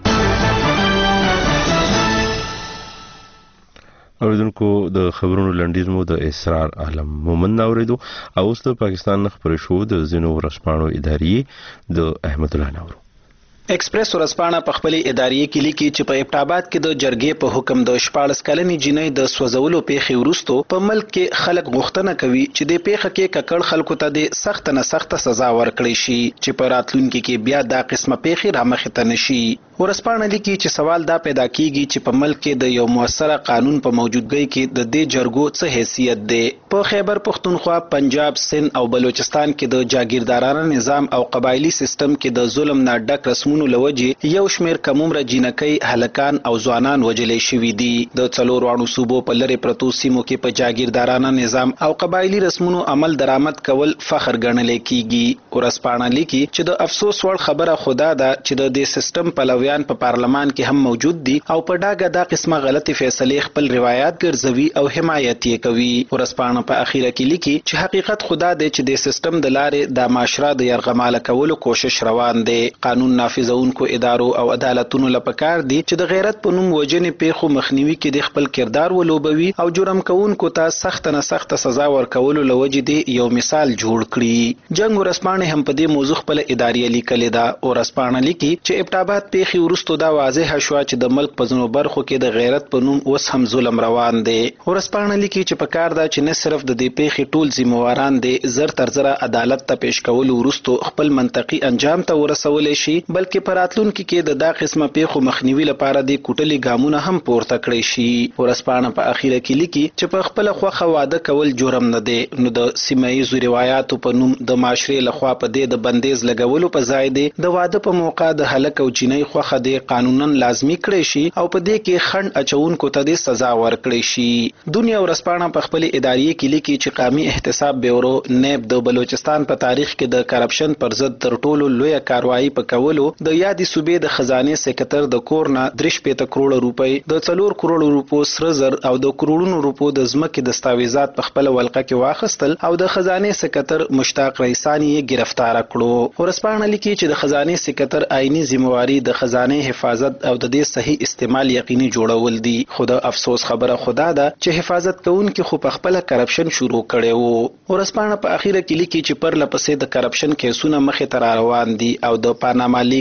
اوریدونکو د خبرونو لنډیز مو د اسرار عالم مومن اوریدو. او اوس د پاکستان خبرې شو د زینو ورسپانو ادارې د احمد الله نورو. ایکسپریس ورسپانه په خپل ادارې کې لیکي چې په ابټاباد کې د جرګې په حکم د 14 کلنې جنۍ د سوځولو پیښې وروسته په ملک کې خلک غوښتنه کوي چې د پیښه کې ککړ خلکو ته د سخت نه سخت سزا ورکړي شي چې په راتلونکي کې بیا دا قسمه پیښې رامخې ته نشي. ورسپانه لیکي چې سوال دا پیدا کیږي چې په ملک کې د یو موثره قانون په موجودګۍ کې د دې جرګو څه حیثیت دی. په خیبر پختونخوا، پنجاب، سند او بلوچستان کې د جاگیردارانه نظام او قبایلی سیستم کې د ظلم نه ډک رسمونو لوجې یو شمیر کمومره جنکۍ، هلکان او ځوانان وجلې شوي دي. د څلورو صوبو په لری پرتو سیمو کې په جاگیردارانه نظام او قبایلی رسمونو عمل درآمد کول فخر ګڼل کیږي. ورسپانه لیکي چې د افسوس وړ خبره خدا ده چې د دې سیستم پلویان په پارلمان کې هم موجود دي او په ډاګه دا قسمه غلطي فیصلې خپل روایت ګرځوي او حمایت یې کوي. ورسپانه په اخیره کې لیکي چې حقیقت خدا دی چې د سیستم د لارې د معاشره د يرغمال کولو کوشش روان دی. قانون نافذونکو ادارو او عدالتونو لپاره دي چې د غیرت په نوم وجنې پیښو مخنیوي کې د خپل کردار ولوبوي او جرم کوونکو ته سخت نه سخت سزا ورکولو لوجې دی یو مثال جوړ کړي. جنگ ورسپانه هم په دې موضوع خپل ادارې لیکل ده. ورسپانه لیکي چې ابټاباد پیښې وروسته دا واضح شو چې د ملک په ځینو برخو کې د غیرت په نوم اوس هم ظلم روان دی. ورسپانه لیکي چې په کار ده چې نه صرف د دې پیښې ټول ذمہواران دي زر تر زره عدالت ته پیش کول وروسته خپل منطقي انجام ته ورسول شي، بلکې په راتلونکي کې د دا قسمه پیښو مخنیوي لپاره د کوټلي ګامونه هم پورته کړی شي. ورسپانه په اخیره کې لیکي چې په خپل خوخه واده کول جرم نه دی، نو د سیمایي روایتو په نوم د معاشري لخوا په دې د بندیز لګولو په ځای دی د واده په موقع د هلک او جنۍ خوخه د قانونن لازمی کړی شي او په دې کې خند اچونکو ته د سزا ورکړي شي. دنیا ورسپانه په خپل ادارې کې لیکي چې قومي احتساب بیورو نیب د بلوچستان په تاریخ کې د کرپشن پر ضد تر ټولو لوی کاروایی په کولو د یادې صوبې د خزانه سکرټر د کورنا 3.5 کروڑ روپۍ، د 4 کروڑ روپو سره زر او د کروڑونو روپو د ځمکې دستاویزات په خپل ولقه کې واخستل او د خزانه سکرټر مشتاق رئیسانی یې گرفتار کړو. ورسپانه لیکي چې د خزانه سکرټر آئینی ذمہواری د خزانه حفاظت او د دې صحیح استعمال یقیني جوړول دي. خدا افسوس خبره خدا ده چې حفاظت کوونکي خو په خپل کرپشن شروع کړي وو. ورسپانه په اخیره کې لیکي چې پر لپسې د کرپشن کیسونه مخې ته روان دي او د پاناما لیک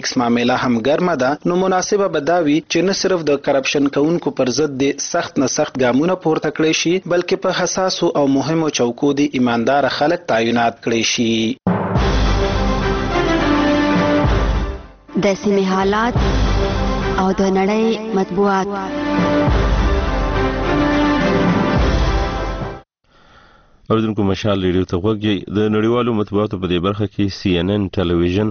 پالیټکس معاملې هم ګرمه ده نو مناسبه به دا وي چې نه صرف د کرپشن کوونکو پر ضد د سخت نه سخت ګامونه پورته کړي شي بلکې په حساسو او مهمو چوکو د ایماندار خلک تعینات کړي شي. د سیمې حالات او د نړۍ مطبوعات. اوریدونکو مشال ریډیو ته غوږی. د نړیوالو مطبوعاتو په دې برخه کې CNN ټلویزیون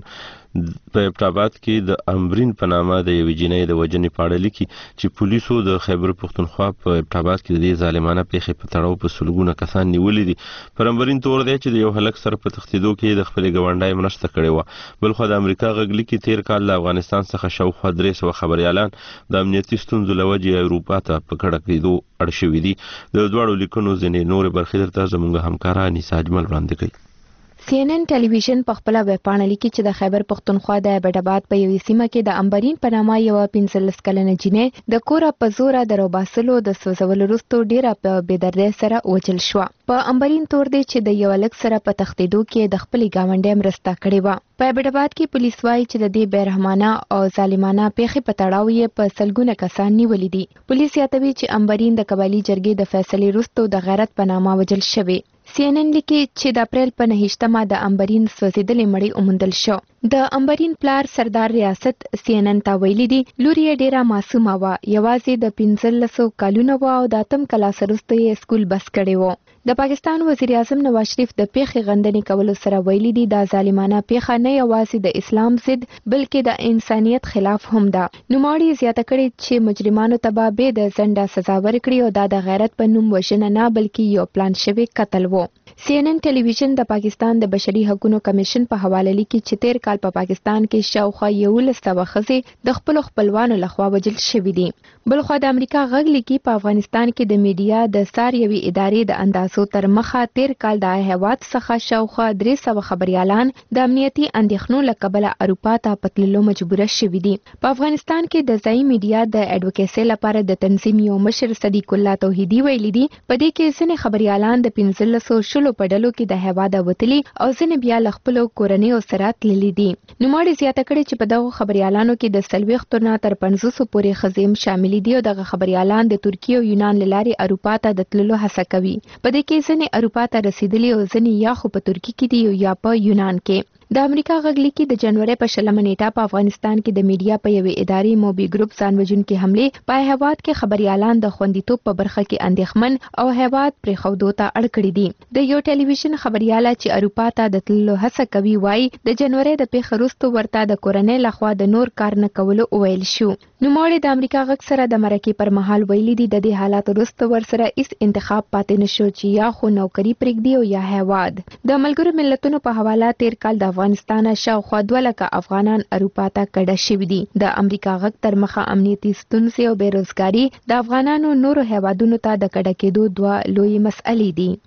په ابټاباد کې د امبرین په نامه د یوې جنۍ د وژنې په اړه لیکي چې پولیسو د خیبر پښتونخوا په ابټاباد کې د دې ظالمانه پیښې په تړاو په سلګونه کسان نیولې دي. پر امبرین تور دی چې د یو هلک سره په تښتېدو کې د خپلې ګاونډۍ مرسته کړې وه. بلخوا د امریکا غږ لیکي تیر کال له افغانستان څخه شاوخوا 300 خبریالان د امنیتي ستونزو له وجې اروپا ته په کډه کېدو اړ شوي دي. د دواړو لیکنو ځینې نورې برخې درته زموږ همکاره انیسا اجمل وړاندې کوي. CNN ټلویزیون په خپل ویبپاڼه لیکي چې د خیبر پښتونخوا د ابټاباد په یوې سیمه کې د امبرین په نامه یو 15 کلنه جنۍ د کوره په زوره د روباسلو د سوځولو وروسته ډیره په بېدردۍ سره وژل شوه. په امبرین تور دی چې د یو هلک سره په تښتېدو کې د خپلې ګاونډۍ مرسته کړې وه. په ابټاباد کې پولیس وایي چې د دې بېرحمانه او ظالمانه پیښې په تړاو یې په سلګونه کسان نیولي دي. پولیس یادوي چې امبرین د قبایلي جرګې د فیصلې وروسته د غیرت په نامه وژل شوې. CNN لیکي چې د اپریل په 9مه د امبرین سوځېدلې مړی وموندل شو. د امبرین پلار سردار ریاست CNN ته ویلي دي لور یې ډیره معصومه وه، یوازې د 15 کلونو وه او د 8 کلاس وروسته یې سکول بس کړی و. د پاکستان وزیر اعظم نواز شریف د پیښې غندنې کولو سره ویلي دي دا ظالمانه پیښه نه یوازې د اسلام ضد بلکې د انسانیت خلاف هم ده. نوموړي زیاته کړې چې مجرمانو ته به بې د ځنډه سزا ورکړي او دا د غیرت په نوم وژنه نه بلکې یو پلان شوی قتل و. CNN ټلویزیون د پاکستان د بشري حقوقو کمیشن په حواله لیکي چې تیر کال په پاکستان کې شاوخوا 1100 ښځې د خپل خپلوانو لخوا وژل شوې دي. بلخوا د امریکا غږ لیکي په افغانستان کې د میډیا د سار یوې ادارې د اندازو تر مخه تیر کال د هیواد څخه شاوخوا 300 خبريالان د امنیتي اندېښنو له کبله اروپا ته پتللو مجبوره شوي دي. په افغانستان کې د ځایي میډیا د اډوکیسي لپاره د تنظیم یو مشر صدیق الله توحیدی ویلي دي په دې کې ځینې خبريالان د 1500 په ډلو کې د هیواد وتلي او ځینې بیا له خپلو کورنیو سره تللي دي. نوموړي زیاته کړې چې په دغو خبريالانو کې د 40 نه تر 50 پورې ښځې شامل دي او دغه خبريالان د ترکیه او یونان له لارې اروپا ته د تللو هڅه کوي. په دې کې ځینې اروپا ته رسیدلي او ځینې یا خو په ترکیه کې دي یا په یونان کې. د امریکا غږ لیکي د جنوري په 20 نیټه په افغانستان کې د میډیا په یوې ادارې موبي ګروپ ځان وژونکي حمله په هیواد کې خبريالان د خوندیتوب په برخه کې اندېښمن او هیواد پرې خودو ته اړ کړی دي. د یو ټلویزیون خبرياله چې اروپا ته د تللو هڅه کوي وایي د جنوري د پیښې وروسته ورته د کورنۍ لخوا د نور کار نه کولو ویل شو. نوموړي د امریکا غږ سره د مرکې پر مهال ویلي دي د دې حالات وروسته ورسره هیڅ انتخاب پاتې نشو چې یا خو نوکری پرېږدي او یا هیواد. د ملګرو ملتونو په حواله تیر کال د افغانستان شاوخوا 2 لکه افغانان اروپا ته کډه شوي دي. د امریکا غږ تر مخه امنیتي ستونزې او بیروزګاري د افغانانو نورو هیوادونو ته د کډه کېدو 2 لوی مسئلې دي.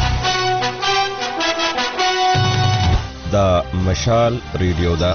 دا مشال ریډیو دا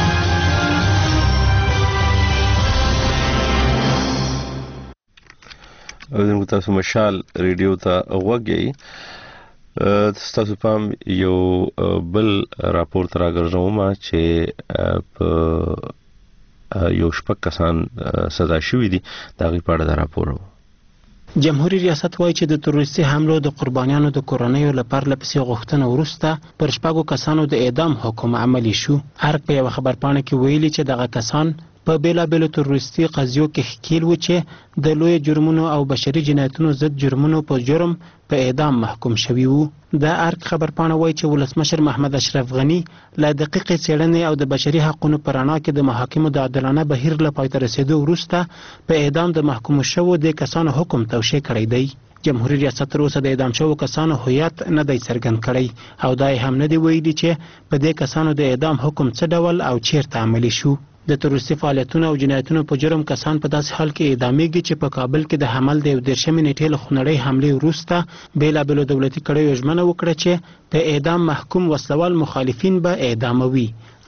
او تاسو مشال ریډیو ته غوږی. تاسو پام یو بل راپور تر راګرځوم چې په یو شپږ کسان سزا شوي دي. دا غي پاړه د راپور جمهوریت ریاست وایي چې د تروریستي حملو د قربانیانو د کورنیو لپاره لپسې غوښتنه وروسته پر شپږو کسانو د اعدام حکم عملی شو. ارګ په یو خبرپاڼه کې ویلي چې دغه کسان په بیلابیلو تروریستي قضیو کې ښکیل و چې د لوی جرمونو او بشري جنایتونو ضد جرمونو په جرم په اعدام محکوم شوي وو. د ارګ خبرپاڼه وایي چې ولسمشر محمد اشرف غنی له دقیقې څېړنې او د بشري حقوقو په رڼا کې د محاکمو د عادلانه بهیر له پای ته رسېدو وروسته په اعدام د محکومو شوو د کسانو حکم توشیح کړی دی. جمهوریت ریاست تر اوسه د اعدام شوو کسانو هویت نه دی څرګند کړی او دا هم نه دی ویلي چې په دې کسانو د اعدام حکم څه ډول او چیرته عملي شو. د تروریستي فعالیتونو او جنایتونو په جرم کسان په داسې حال کې اعدامېږي چې په کابل کې د حمل د 19 نیټې له خونړۍ حملې وروسته بیلابیلو دولتي کړیو ژمنه وکړه چې د اعدام محکوم وسلوال مخالفین به اعداموي.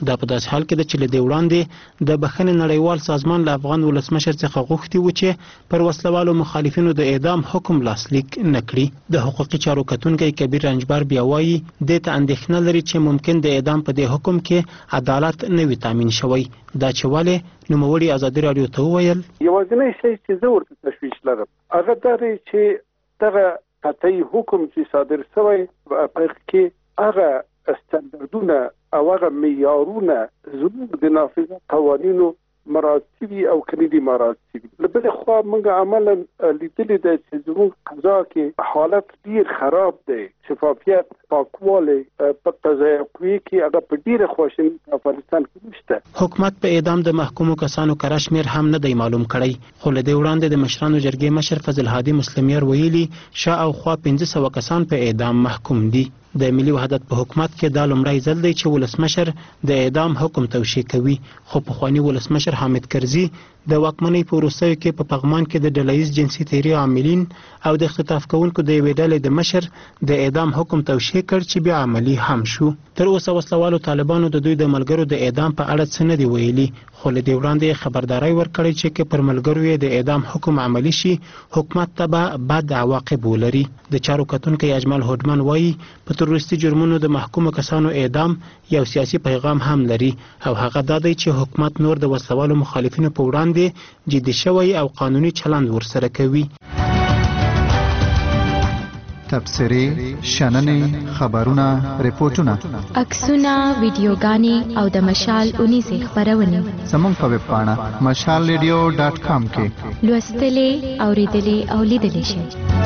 دا په داسې حال کې ده چې له دې وړاندې د بخښنې نړیوال سازمان له افغان ولسمشر څخه غوښتي و چې پر وسلوالو مخالفینو د اعدام حکم لاسلیک نه کړي. د حقوقي چارو کتونکی کبیر رنجبر بیا وایي دې ته اندېښنه لري چې ممکن د اعدام په دې حکم کې عدالت نه وي تامین شوی. دا چې ولې نوموړي ازادي راډیو ته وویل یوازینی شی چې زه ورته تشویش لرم هغه دا دی چې دغه قطعي حکم چې صادر شوی په کې هغه استانداردونه او هغه معیارونه زموږ د نافذ قوانینو مراعات شوي او که نه دي مراعات شوي. له بلې خوا موږ عملا لیدلي ده چې زموږ قضا کې حالت ډېر خراب دی. شفافیت پاکوالی په قضایي قوې کې هغه په ډېره خواشیني په افغانستان کې نشته. حکومت په اعدام د محکومو کسانو کره شمېر هم نه دی معلوم کړی، خو له دې وړاندې د مشرانو جرګې مشر فضل هادي مسلمیر ویلي شاوخوا 1500 کسان په اعدام محکوم دي. د ملي وحدت په حکومت کې دا لومړی ځل دی چې ولسمشر د اعدام حکم توشیح کوي، خو پخواني ولسمشر حامد کرزي د واکمنۍ په وروستیو کې په پغمان کې د ډلهییز جنسي تیري عاملین او د اختطاف کوونکو د یوې ډلې د مشر د اعدام حکم توشیح کړ چې بیا عملي هم شو. تر اوسه وسلوالو طالبانو د دوی د ملګرو د اعدام په اړه څه نه دي ویلي، خو له دې وړاندې خبرداری ورکړی چې که پر ملګرو یې د اعدام حکم عملي شي حکومت ته به بد عواقب ولري. د چارو کتونکی اجمل هوډمن وایي په تروریستي جرمونو د محکومو کسانو اعدام یو سیاسي پیغام هم لري او هغه دا دی چې حکومت نور د وسلوالو مخالفینو په وړاندې جدي شوی او قانوني چلند ورسره کوي. تبصرې، شننې، خبرونه، ریپورتونه، عکسونه، ویډیوګانې او د مشال اونیزې خپرونې زموږ په ویب پاڼه mashalradio.com کې لوستلې، اوریدلې او لیدلې شئ.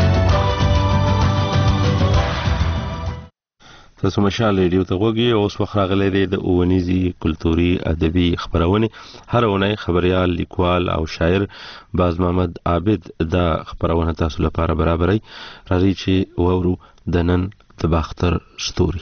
تاسو مشال ریډیو ته غوږی او اوس وخت راغلی دی د اونیزي کلتوري ادبي خبرونه. هر اونۍ خبريال، لیکوال او شاعر باز محمد عابد دا خبرونه تاسو لپاره برابرای راځي چې وورو د نن د باختر ستوري.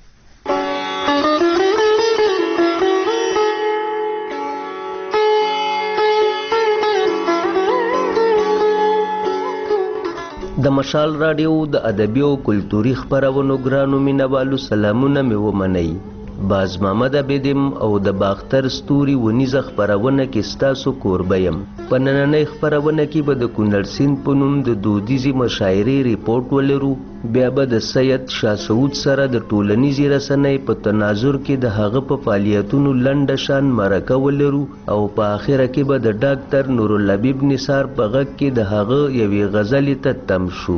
د مشال رادیو د ادبي او کلتوري خبرونو ګرانو مینوالو سلامونه مې ومنئ. باز محمد عابدم او د باختر ستوري ونیزه خبرونه کې ستاسو کوربه یم. په نننۍ خبرونه کې به د کونړ سیند په نوم د دودیزې مشاعرې ریپورټ ولرو، بیا به د سید شاه سعود سره د ټولنیزې رسنۍ په تناظر کې د هغه په فعالیتونو لنډه شان مرکه ولرو او په آخره کې به د ډاکټر نورالحبیب نثار په غږ کې د هغه یوې غزلې ته تم شو.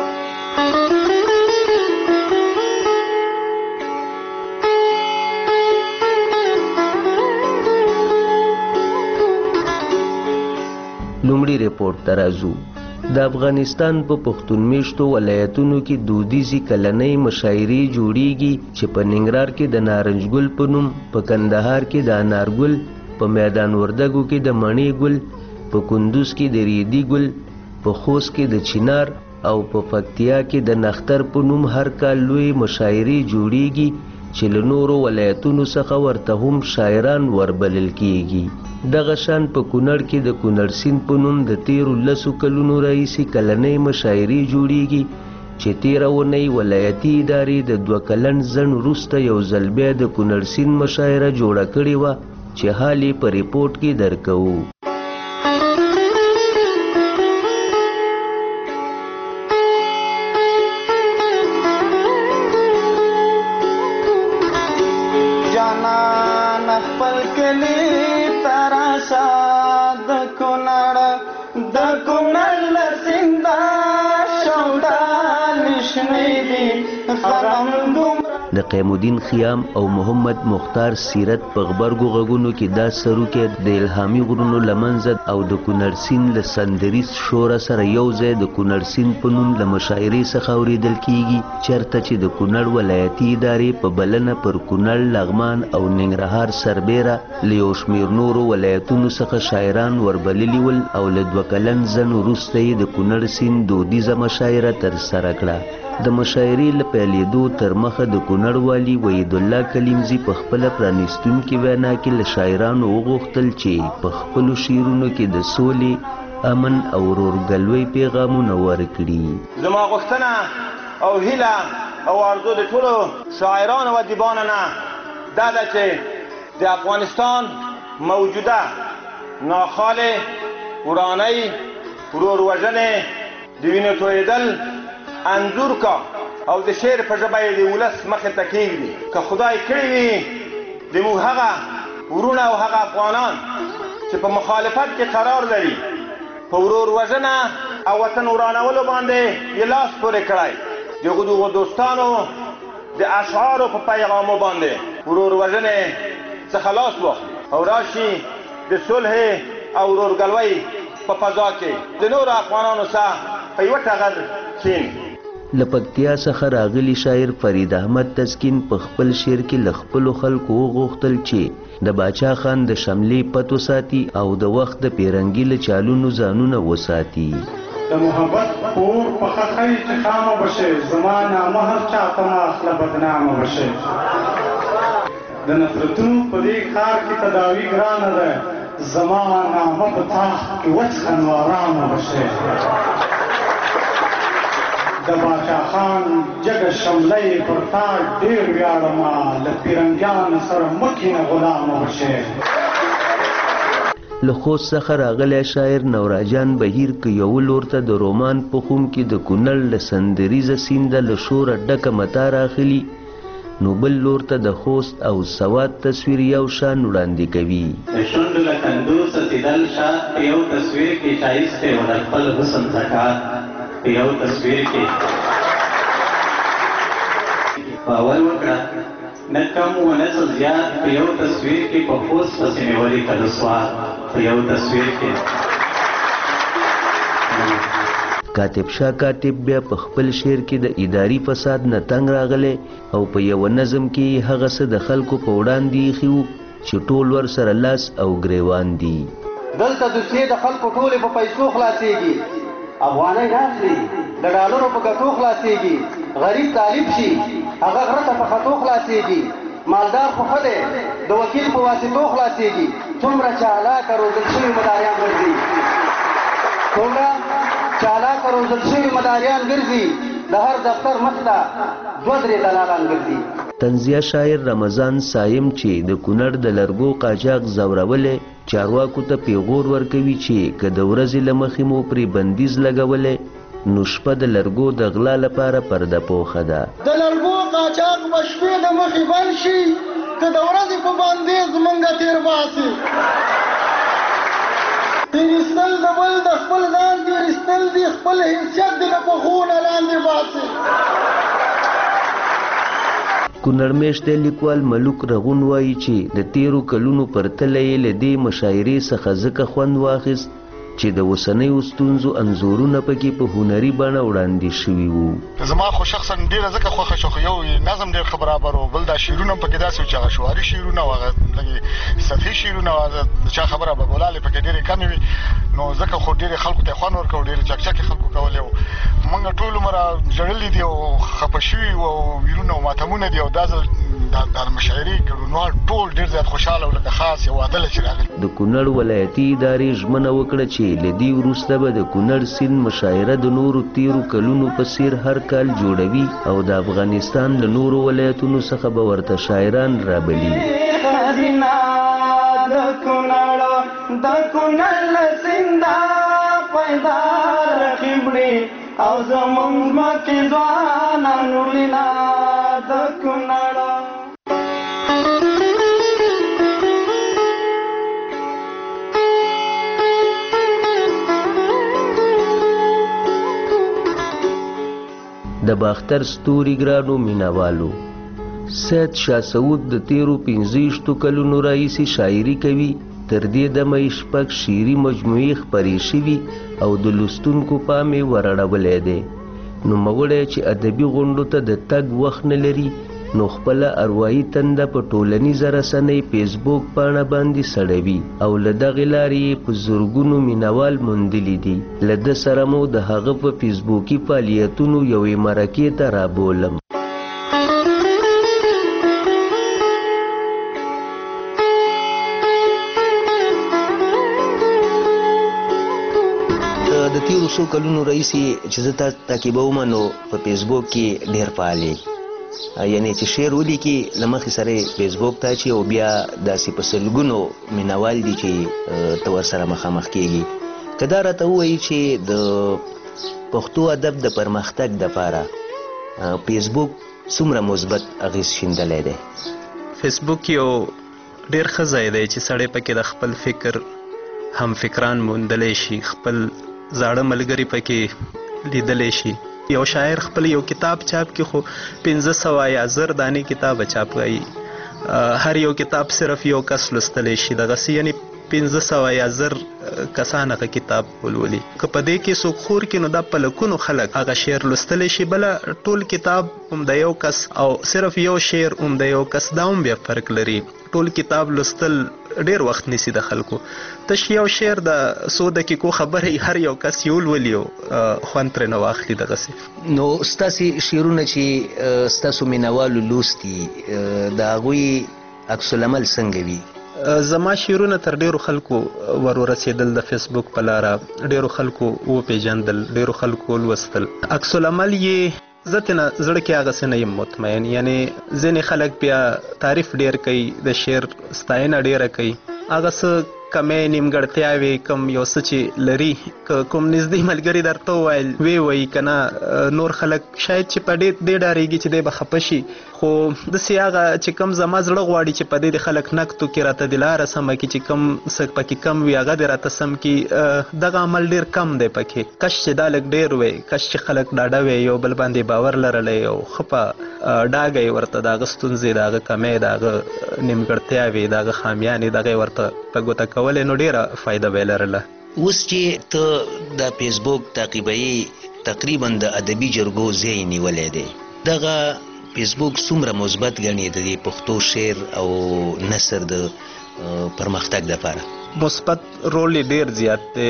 لومړی ریپورټ ته راځو. د افغانستان په پښتون میشتو ولایتونو کې دودیزي کلنۍ مشاعرې جوړیږي چې په ننګرهار کې د نارنج ګل په نوم، په کندهار کې د انارګل، په میدان وردګو کې د مڼې ګل، په کندوز کې د ریدي ګل، په خوست کې د چنار او په پکتیا کې د نختر په نوم هر کال لوی مشاعرې جوړیږي چې له نورو ولایتونو څخه ورته هم شاعران وربلل کیږي. دغه شان په کونړ کې د کونړ سیند په نوم د تیرو 10 کلونو راهیسې کلنۍ مشاعرې جوړیږي چې تیره اونۍ ولایتي ادارې د 2 کلن ځنډ وروسته یو ځل بیا د کونړ سیند مشاعره جوړه کړې وه چې حال یې په ریپورټ کې درکوو. د قیم الدین خیام او محمد مختار سیرت په غبرګو غږونو کې دا سروکې د الهامي غرونو لمنځه او د کونړ سیند له سندریز شوره سره یو ځای د کونړ سیند په نوم له مشاعرې څخه اورېدل کیږي، چېرته چې د کونړ ولایتي ادارې په بلنه پر کونړ، لغمان او ننګرهار سربیره له یو شمېر نورو ولایتونو څخه شاعران وربللي ول او له 2 کلن ځنډ وروسته یې د کونړ سیند دودیزه مشاعره ترسره کړه. د مشاعرې له پیلېدو تر مخه د کونړ والي وحید الله کلیمزي په خپله پرانیستونکې وینا کې له شاعرانو وغوښتل چې په خپلو شعرونو کې د سولې، امن او ورورګلوۍ پیغامونه ورکړي. زما غوښتنه او هیله او ارزو د ټولو شاعرانو و ادیبانو نه دا ده چې د افغانستان موجوده ناخوالې ورانۍ ورور-وژنې د وینو تویېدل انځور کا او د شعر په ژبه یې د ولس مخې ته کېږدي که خدای کړي وي د موږ هغه ورونه او هغه افغانان چې په مخالفت کې قرار لري په ورور-وژنه او وطن ورانولو باندې یې لاس پورې کړی د دغو دوستانو د اشعارو په پیغامو باندې ورور-وژنې څخه لاس واخلي او راشي د صلح او ورورګلوۍ په فضا کې د نورو افغانانو سره په یوه ټغر کښېني. له پکتیا څخه راغلي شاعر فرید احمد تسکین په خپل شعر کې له خپلو خلکو وغوښتل چې د باچا خان د شملې پت وساتي او د وخت د پیرنګي له چالونو ځانونه وساتي. د محبت اور په خخۍ چې خامه بشي زما نامه هر چا ته مه اخله بدنامه بشي. د نفرتونو په دې ښار کې تداوي ګرانه ده زما نامه په تاخت کې وڅښه نو ارامه بشي. د باچا خان جګه شمله پر تا ډېر ویاړمه له پیرنګیانو سره مخکې نه غلامه بشي. له خوست څخه راغلی شاعر نوراجان بهیر که یو لور ته د رومان په خُم کې د کونړ له سندریزه سینده له شوره ډکه متا راخلي نو بل لور ته د خوست او سوات تصویر یو شان وړاندې کوي. د شونډو له کندو څڅېدل شات په یو تصویر کې ښایست دی و د خپل حسن زکات په یو تصویر کې باور وکړه نه کم و نه څه زیات په یو تصویر کې په خوست پسې مې ولیکل سوات په یو تصویر کې. کاتب شاه کاتب بیا په خپل شعر کې د اداري فساد نه تنګ راغلی او په یو نظم کې هغه څه د خلکو په وړاندې ایښي وو چې ټول ورسره لاس او ګریوان دي. دلته دوسیې د خلکو ټولې په پیسو خلاصېږي افغانۍ نه اخلي د ډالرو په ګټو خلاصېږي غریب طالب شي هغه غره ته په خطو خلاصېږي مالدار خو ښه دی د وکیل په واسطو خلاصېږي څومره چالاکه روزل شوي مداریان ګرځي څومره چالاکه روزل شوي مداریان ګرځي د هر دفتر مخ ته دوه درې دلالان ګرځي. طنزیه شاعر رمضان صایم چې د کونړ د لرګو قاچاق ځورولی چارواکو ته پیغور ورکوي چې که د ورځې له مخې مو پرې بندیز لګولی نو شپه د لرګو د غلا لپاره پرده پوښه ده. د لرګو قاچاق به شپې د مخې بند شي که د ورځې په بندیز موږ تېر باسي. تېرېستل د بل د خپل ځان تېرېستل دي خپل حیثیت دې له پښو نه لاندې باسي. کونړ میشته لیکوال ملوک رغون وایي چې د تیرو کلونو پرتله یې له دې مشاعرې څخه ځکه خوند واخیست چې د اوسنیو ستونزو انځورونه پکې په هنري بڼه وړاندې شوي وو. زما خو شخصا ډېره ځکه خوښه شو خو یو نظم ډېر ښه برابر و بل دا شعرونه هم پکې داسې وو چې هغه شعاري شعرونه وو هغه لږې سطحي شعرونه وو د چا خبره به بولالې پکې ډېرې کمې وي نو ځکه خو ډېرې خلکو ته یې خوند ورکوو ډېرې چکچکې خلکو کولې وو. موږ ټول عمر ژړلي دي او خفه شوي وو او ویرونه او ماتمونه دي او دا ځل د مشاعرې ګډونوال ټول ډېر زیات خوشحاله او لکه خاص یو عدله چې راغلي. د کونړ ولایتي ادارې ژمنه وکړه چې له دې وروسته به د کونړ سیند مشاعره د نورو تیرو کلونو په څیر هر کال جوړوي او د افغانستان له نورو ولایتونو څخه به ورته شاعران رابلي. د کونړ له سینده پیدا رقیبړي او زمونږ ځمکې ځوانان وړينا د کونړ. د باختر ستوري ګرانو مینوالو سید شاه سعود د تیرو 15 کلونو راهیسې شاعري کوي تر دې دمه یې شپږ شعري مجموعې خپرې شوي او د لوستونکو پام یې ورړولی دی. نوموړی چې ادبي غونډو ته د تګ وخت نه لري نو خپله اروايي تنده په ټولنیزه رسنۍ فیسبوک پاڼه باندې سړوي او له دغې لارې یې په زرګونو مینوال موندلي دي. له ده سره مو د هغه په فیسبوکي فعالیتونو یوې مرکې ته رابولم. د تیرو څو کلونو راهیسې چې زه تا تعقیبوم نو په فیسبوک کې ډېر فعال یې یعنی چې شعر ولیکي لمخې سره فیسبوک ته چې او بیا داسې په سلګونو مینوال دي چې ته ورسره مخامخ کېږي که دا راته ووایي چې د پښتو ادب د پرمختګ دپاره فیسبوک څومره مثبت اغېز شیندلی دی؟ فیسبوک یو ډېر ښه ځای دی چې سړی پکې د خپل فکر هم فکران موندلی شي، خپل زاړه ملګري پکې لیدلی شي. یو شاعر خپل یو کتاب چاپ کې خو 500 یا 1000 دانې کتاب چاپ کوي، هر یو کتاب صرف یو کس لوستلی شي، دغسې یعنی 500 یا 1000 کسان هغه کتاب ولولي. که په دې کې څوک خور کې نو دا په لکونو خلک هغه شعر لوستلی شي، بله ټول کتاب هم د یو کس او صرف یو شعر هم د یو کس، دا هم بیا فرق لري. ټول کتاب لوستل ډیر وخت نیسي د خلکو، تش یو شعر د 100 دقیقو خبرې هر یو کس یو ولولي او خوند ترې نه واخلي. دغسې نو ستاسې شعرونه چې ستاسو مینوالو لوستي د هغوی عکس العمل څنګه وي؟ زما شعرونه تر ډیرو خلکو ور ورسېدل د فیسبوک په لاره، ډیرو خلکو وپېژندل، ډیرو خلکو ولوستل. عکس العمل یې زه ترېنه زړه کې هغسې نه یم مطمئن، یعنې ځینې خلک بیا تعریف ډیر کوي، د شعر ستاینه ډیره کوي، هغه څه کمې نیمګړتیاوې کم یو څه چې لري که کوم نږدې ملګري درته وویل وی وایي که نه نور خلک شاید چې په دې ډارېږي چې دی به خفه شي، خو داسې هغه چې کم زما زړه غواړي چې په دې د خلک نقد وکړي، راته د لاره سمه کړي، چې کم څه پکې کم وي هغه دې راته سم کړي. دغه عمل ډېر کم دی پکې، کش چې دا لږ ډېر وی، کش چې خلک ډاډه وی، یو بل باندې باور لرلی او ښه په ډاګه یې ورته د هغه ستونزې، د هغه کمۍ، د هغه نیمګړتیاوې، د هغه خامیانې دغه یې ورته په ګوته کولې، نو ډېره فایده به یې لرله. اوس چې ته د فیسبوک تعقیبوي، تقریبا د ادبي جرګو ځای نیولی دی، دغه فیسبوک څومره مثبت ګڼي د دې پښتو شعر او نثر د پرمختګ دپاره؟ مثبت رول یې ډېر زیات دی،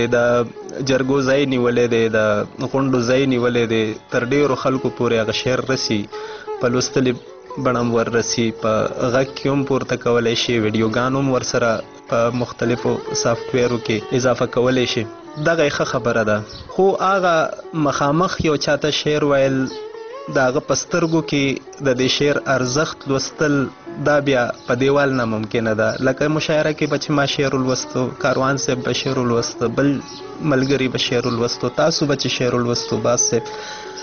د جرګو ځای نیولی دی، د غونډو ځای نیولی دی، تر ډېرو خلکو پورې هغه شعر رسي، په لوستلې بڼه هم وررسي، په غږ کې هم پورته کولی شي، ویډیوګان هم ورسره په مختلفو سافټویرو کې اضافه کولی شي. دغه یې ښه خبره ده، خو هغه مخامخ یو چاته شعر ویل، د هغه په سترګو کې د دې شعر ارزښت لوستل، دا بیا په دیوال نه ممکنه ده. لکه مشاعره کې به چې ما شعر ولوستو، کاروان صاحب به شعر ولوسته، بل ملګري به شعر ولوستو، تاسو به چې شعر ولوستو باز صاحب،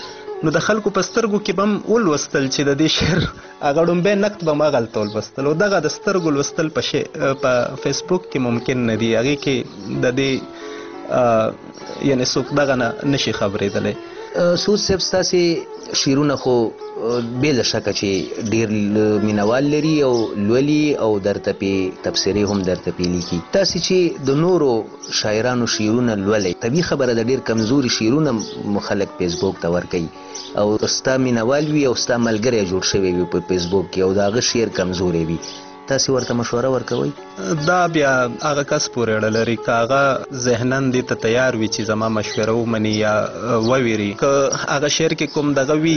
نو د خلکو په سترګو کې به هم ولوستل چې د دې شعر هغه ډومبی نقد به هم هغلته ولوستل، او دغه د سترګو لوستل په فیسبوک کې ممکن نه دي، هغې کې د دې یعنې څوک دغه نه نشي خبرېدلی. سود صاحب ستاسې شعرونه خو بې له شکه چې ډېر مینوال لري او لولي او درته پې تبصرې هم درته پې لیکي. تاسې چې د نورو شاعرانو شعرونه لولئ، طبیعي خبره ده ډېر کمزوري شعرونه خلک فیسبوک ته ورکوي، او ستا مینوال وي او ستا ملګری جوړ شوی وي په فیسبوک کې او د هغه شعر کمزوری وي، تاسې ورته مشوره ورکوئ؟ دا بیا هغه کس پورې اړه لري، که هغه ذهنن دې ته تیار وي چې زما مشوره ومني یا وویري، که هغه شعر کې کوم دغه وي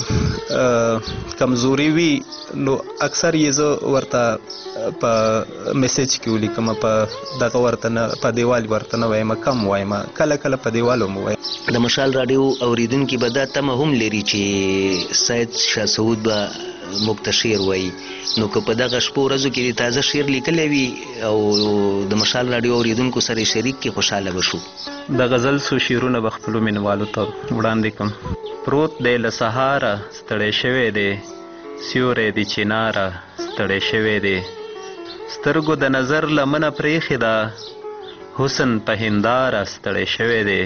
داسې کمزوري وي، نو اکثر یې زه ورته په میسیج کې ولیکم، په دغه ورته نه په دیوال ورته نه وایم، کم وایم، کله کله په دیوال هم وایم. د مشال راډیو اوریدونکي به دا تمه هم لري چې سید شاه سعود به موږ ته شعر وایي، نو که په دغه شپو ورځو کې د تازه شعر لیکلی وي او د مشال راډیو اوریدونکو سره شریک کې خوشحاله به شو. د غزل څو شعرونه به خپلو مینوالو ته وړاندې کړم. پروت دی له سهاره ستړی شوی دی، سیوری دی چناره ستړی شوی دی، سترګو د نظر لمنه پرېښې ده، حسن په هنداره ستړی شوی دی،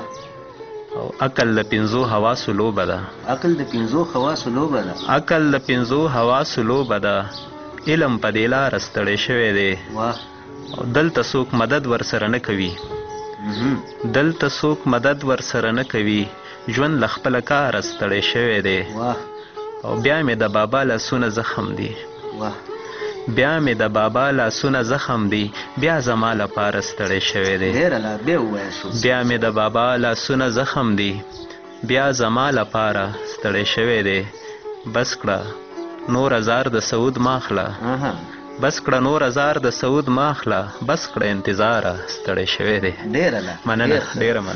او عقل د پنځو حواسو لوبه ده. عقل د پنځو حواسو لوبه ده. عقل د پنځو حواسو لوبه ده، علم په دې لاره ستړی شوی دی، او دلته څوک مدد ورسره نه کوي، دلته څوک مدد ورسره نه کوي، ژوند له خپله کاره ستړی شوی دی، او بیا مې د بابا لاسونه زخم دي، بیا مې د بابا لاسونه زخم دي، بیا زما لپاره ستړی شوی دی، بیا مې د بابا لاسونه زخم دي، بیا زما لپاره ستړی شوی دی، بس کړه نور هزار د سعود ماخله، بس کړه نور هزار د سعود ماخله، بس کړه انتظاره ستړی شوی دی. مننه، ډېره مننه.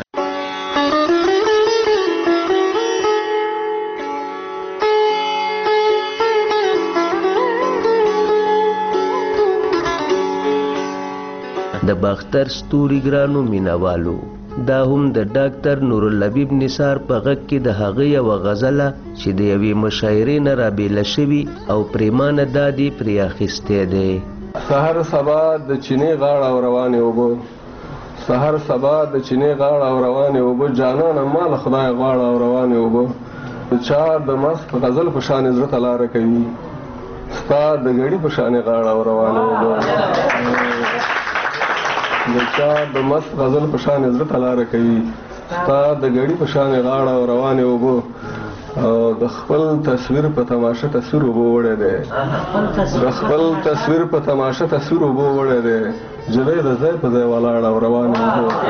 د باختر ستوري ګرانو مینوالو، دا هم د ډاکټر نوراللبیب نثار په غږ کې د هغه یوه غزله چې د یوې مشاعرې نه رابېله شوي او پریمانه دادې پرې اخیستی دی. سحر سبا د چینې غاړه او روانې اوبه، سحر سبا د چینې غاړه او روانې اوبه، جانانه ما له خدای غاړه او روانې اوبه، چا د مست غزل په شان زړه ته لاره کوي، ستا د ګړي په شان غاړه او روانې اوبه، د چا د مست غزل په شان زړه ته لاره کوي، ستا د ګړي په شان غاړه او روانې اوبه، او د خپل تصویر په تماشه تصویر اوبه وړی دی، د خپل تصویر په تماشه تصویر اوبه وړی دی، جلۍ د ځای په ځای ولاړه او روانې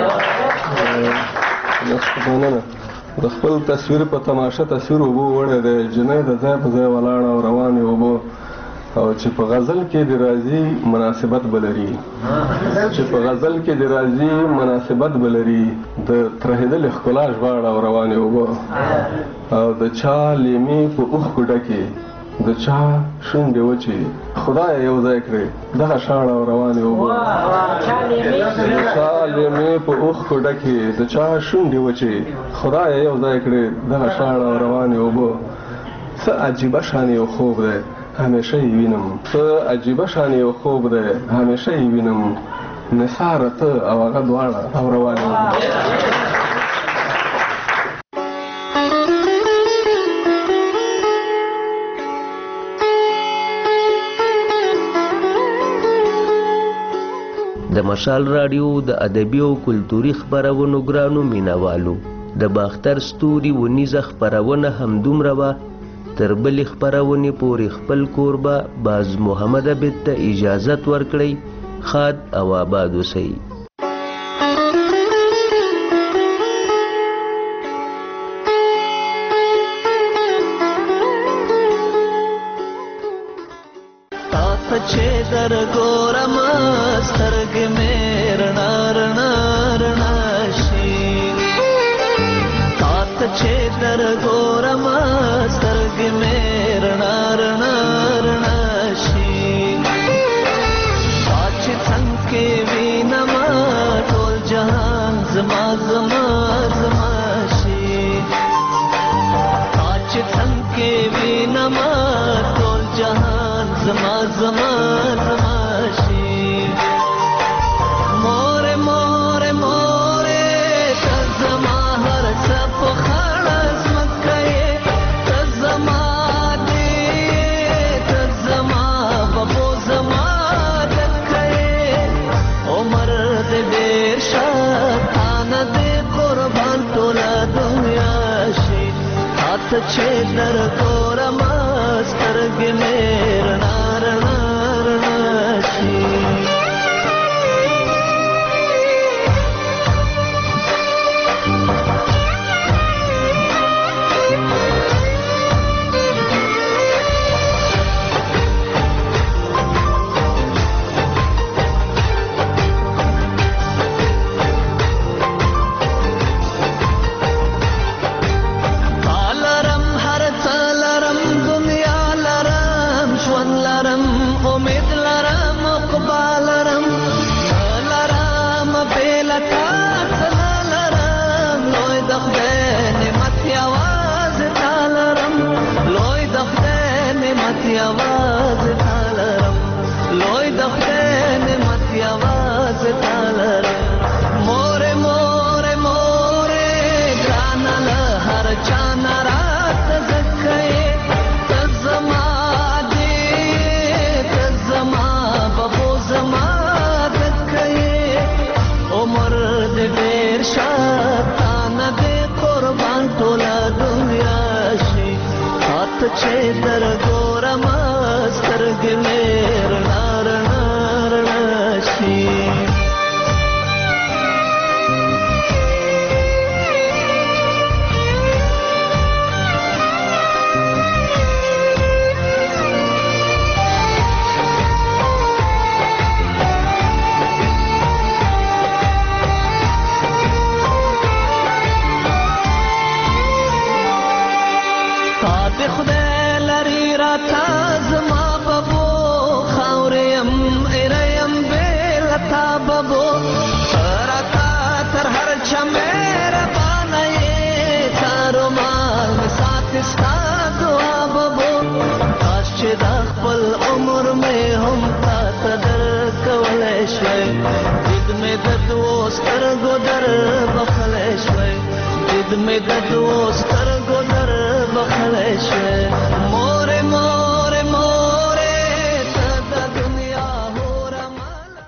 اوبه، د خپل تصویر په تماشه تصویر اوبه وړی دی، جلۍ د ځای په ځای ولاړه او روانې اوبه، او چې په غزل کې د راځي مناسبت بلري، چې په غزل کې د راځي مناسبت بلري، د ترهېدلې ښکلا ژباړه او روانې اوبه، او د چا لیمې په اوښکو ډکې، د چا شونډې وچې، خدای یو ځای کړې دغه شاړه او روانې اوبه، د چا لیمې په اوښکو ډکې، د چا شونډې وچې، خدای یو ځای کړې دغه شاړه او روانې اوبه، څه عجیبه شان یو خوب دی همیشه یې وینم، څه عجیبه شان یو خوب دی همیشه یې وینم، نثاره ته او هغه دواړه او روانې اوبه. د مشال راډیو د ادبي او کلتوري خپرونو ګرانو مینوالو، د باختر ستوري ونیزه خپرونه همدومره وه. تر بلې خپرونې پورې خپل کوربه باز محمد عبید ته اجازت ورکړئ. ښاد او آباد اوسئ. چې در ګورم سترګې مې رڼا رڼا رڼا شي، تا ته چې در ګورم سترګې مې رڼا رڼا رڼا شي، تا چې څنګ کې وینم ټول جهان زما زما زما شي، تا چې څنګ کې وینم ټول جهان زما زما زما شي، مور مور مور ته زما هر څه په خړه ځمکه یې، ته زما دې ته زما ببو زما دکه یې، عمر دې ډېر شه تانه دې قربان ټوله دنیا شي، تا ته چې در ګورم سترګې مې رڼا رڼا رڼا شي. چې در ګورم سترګې مې رڼا رڼا رڼا شي. سترګو در بخلې شوې دید مې د دوه سترګو در بخلې شوې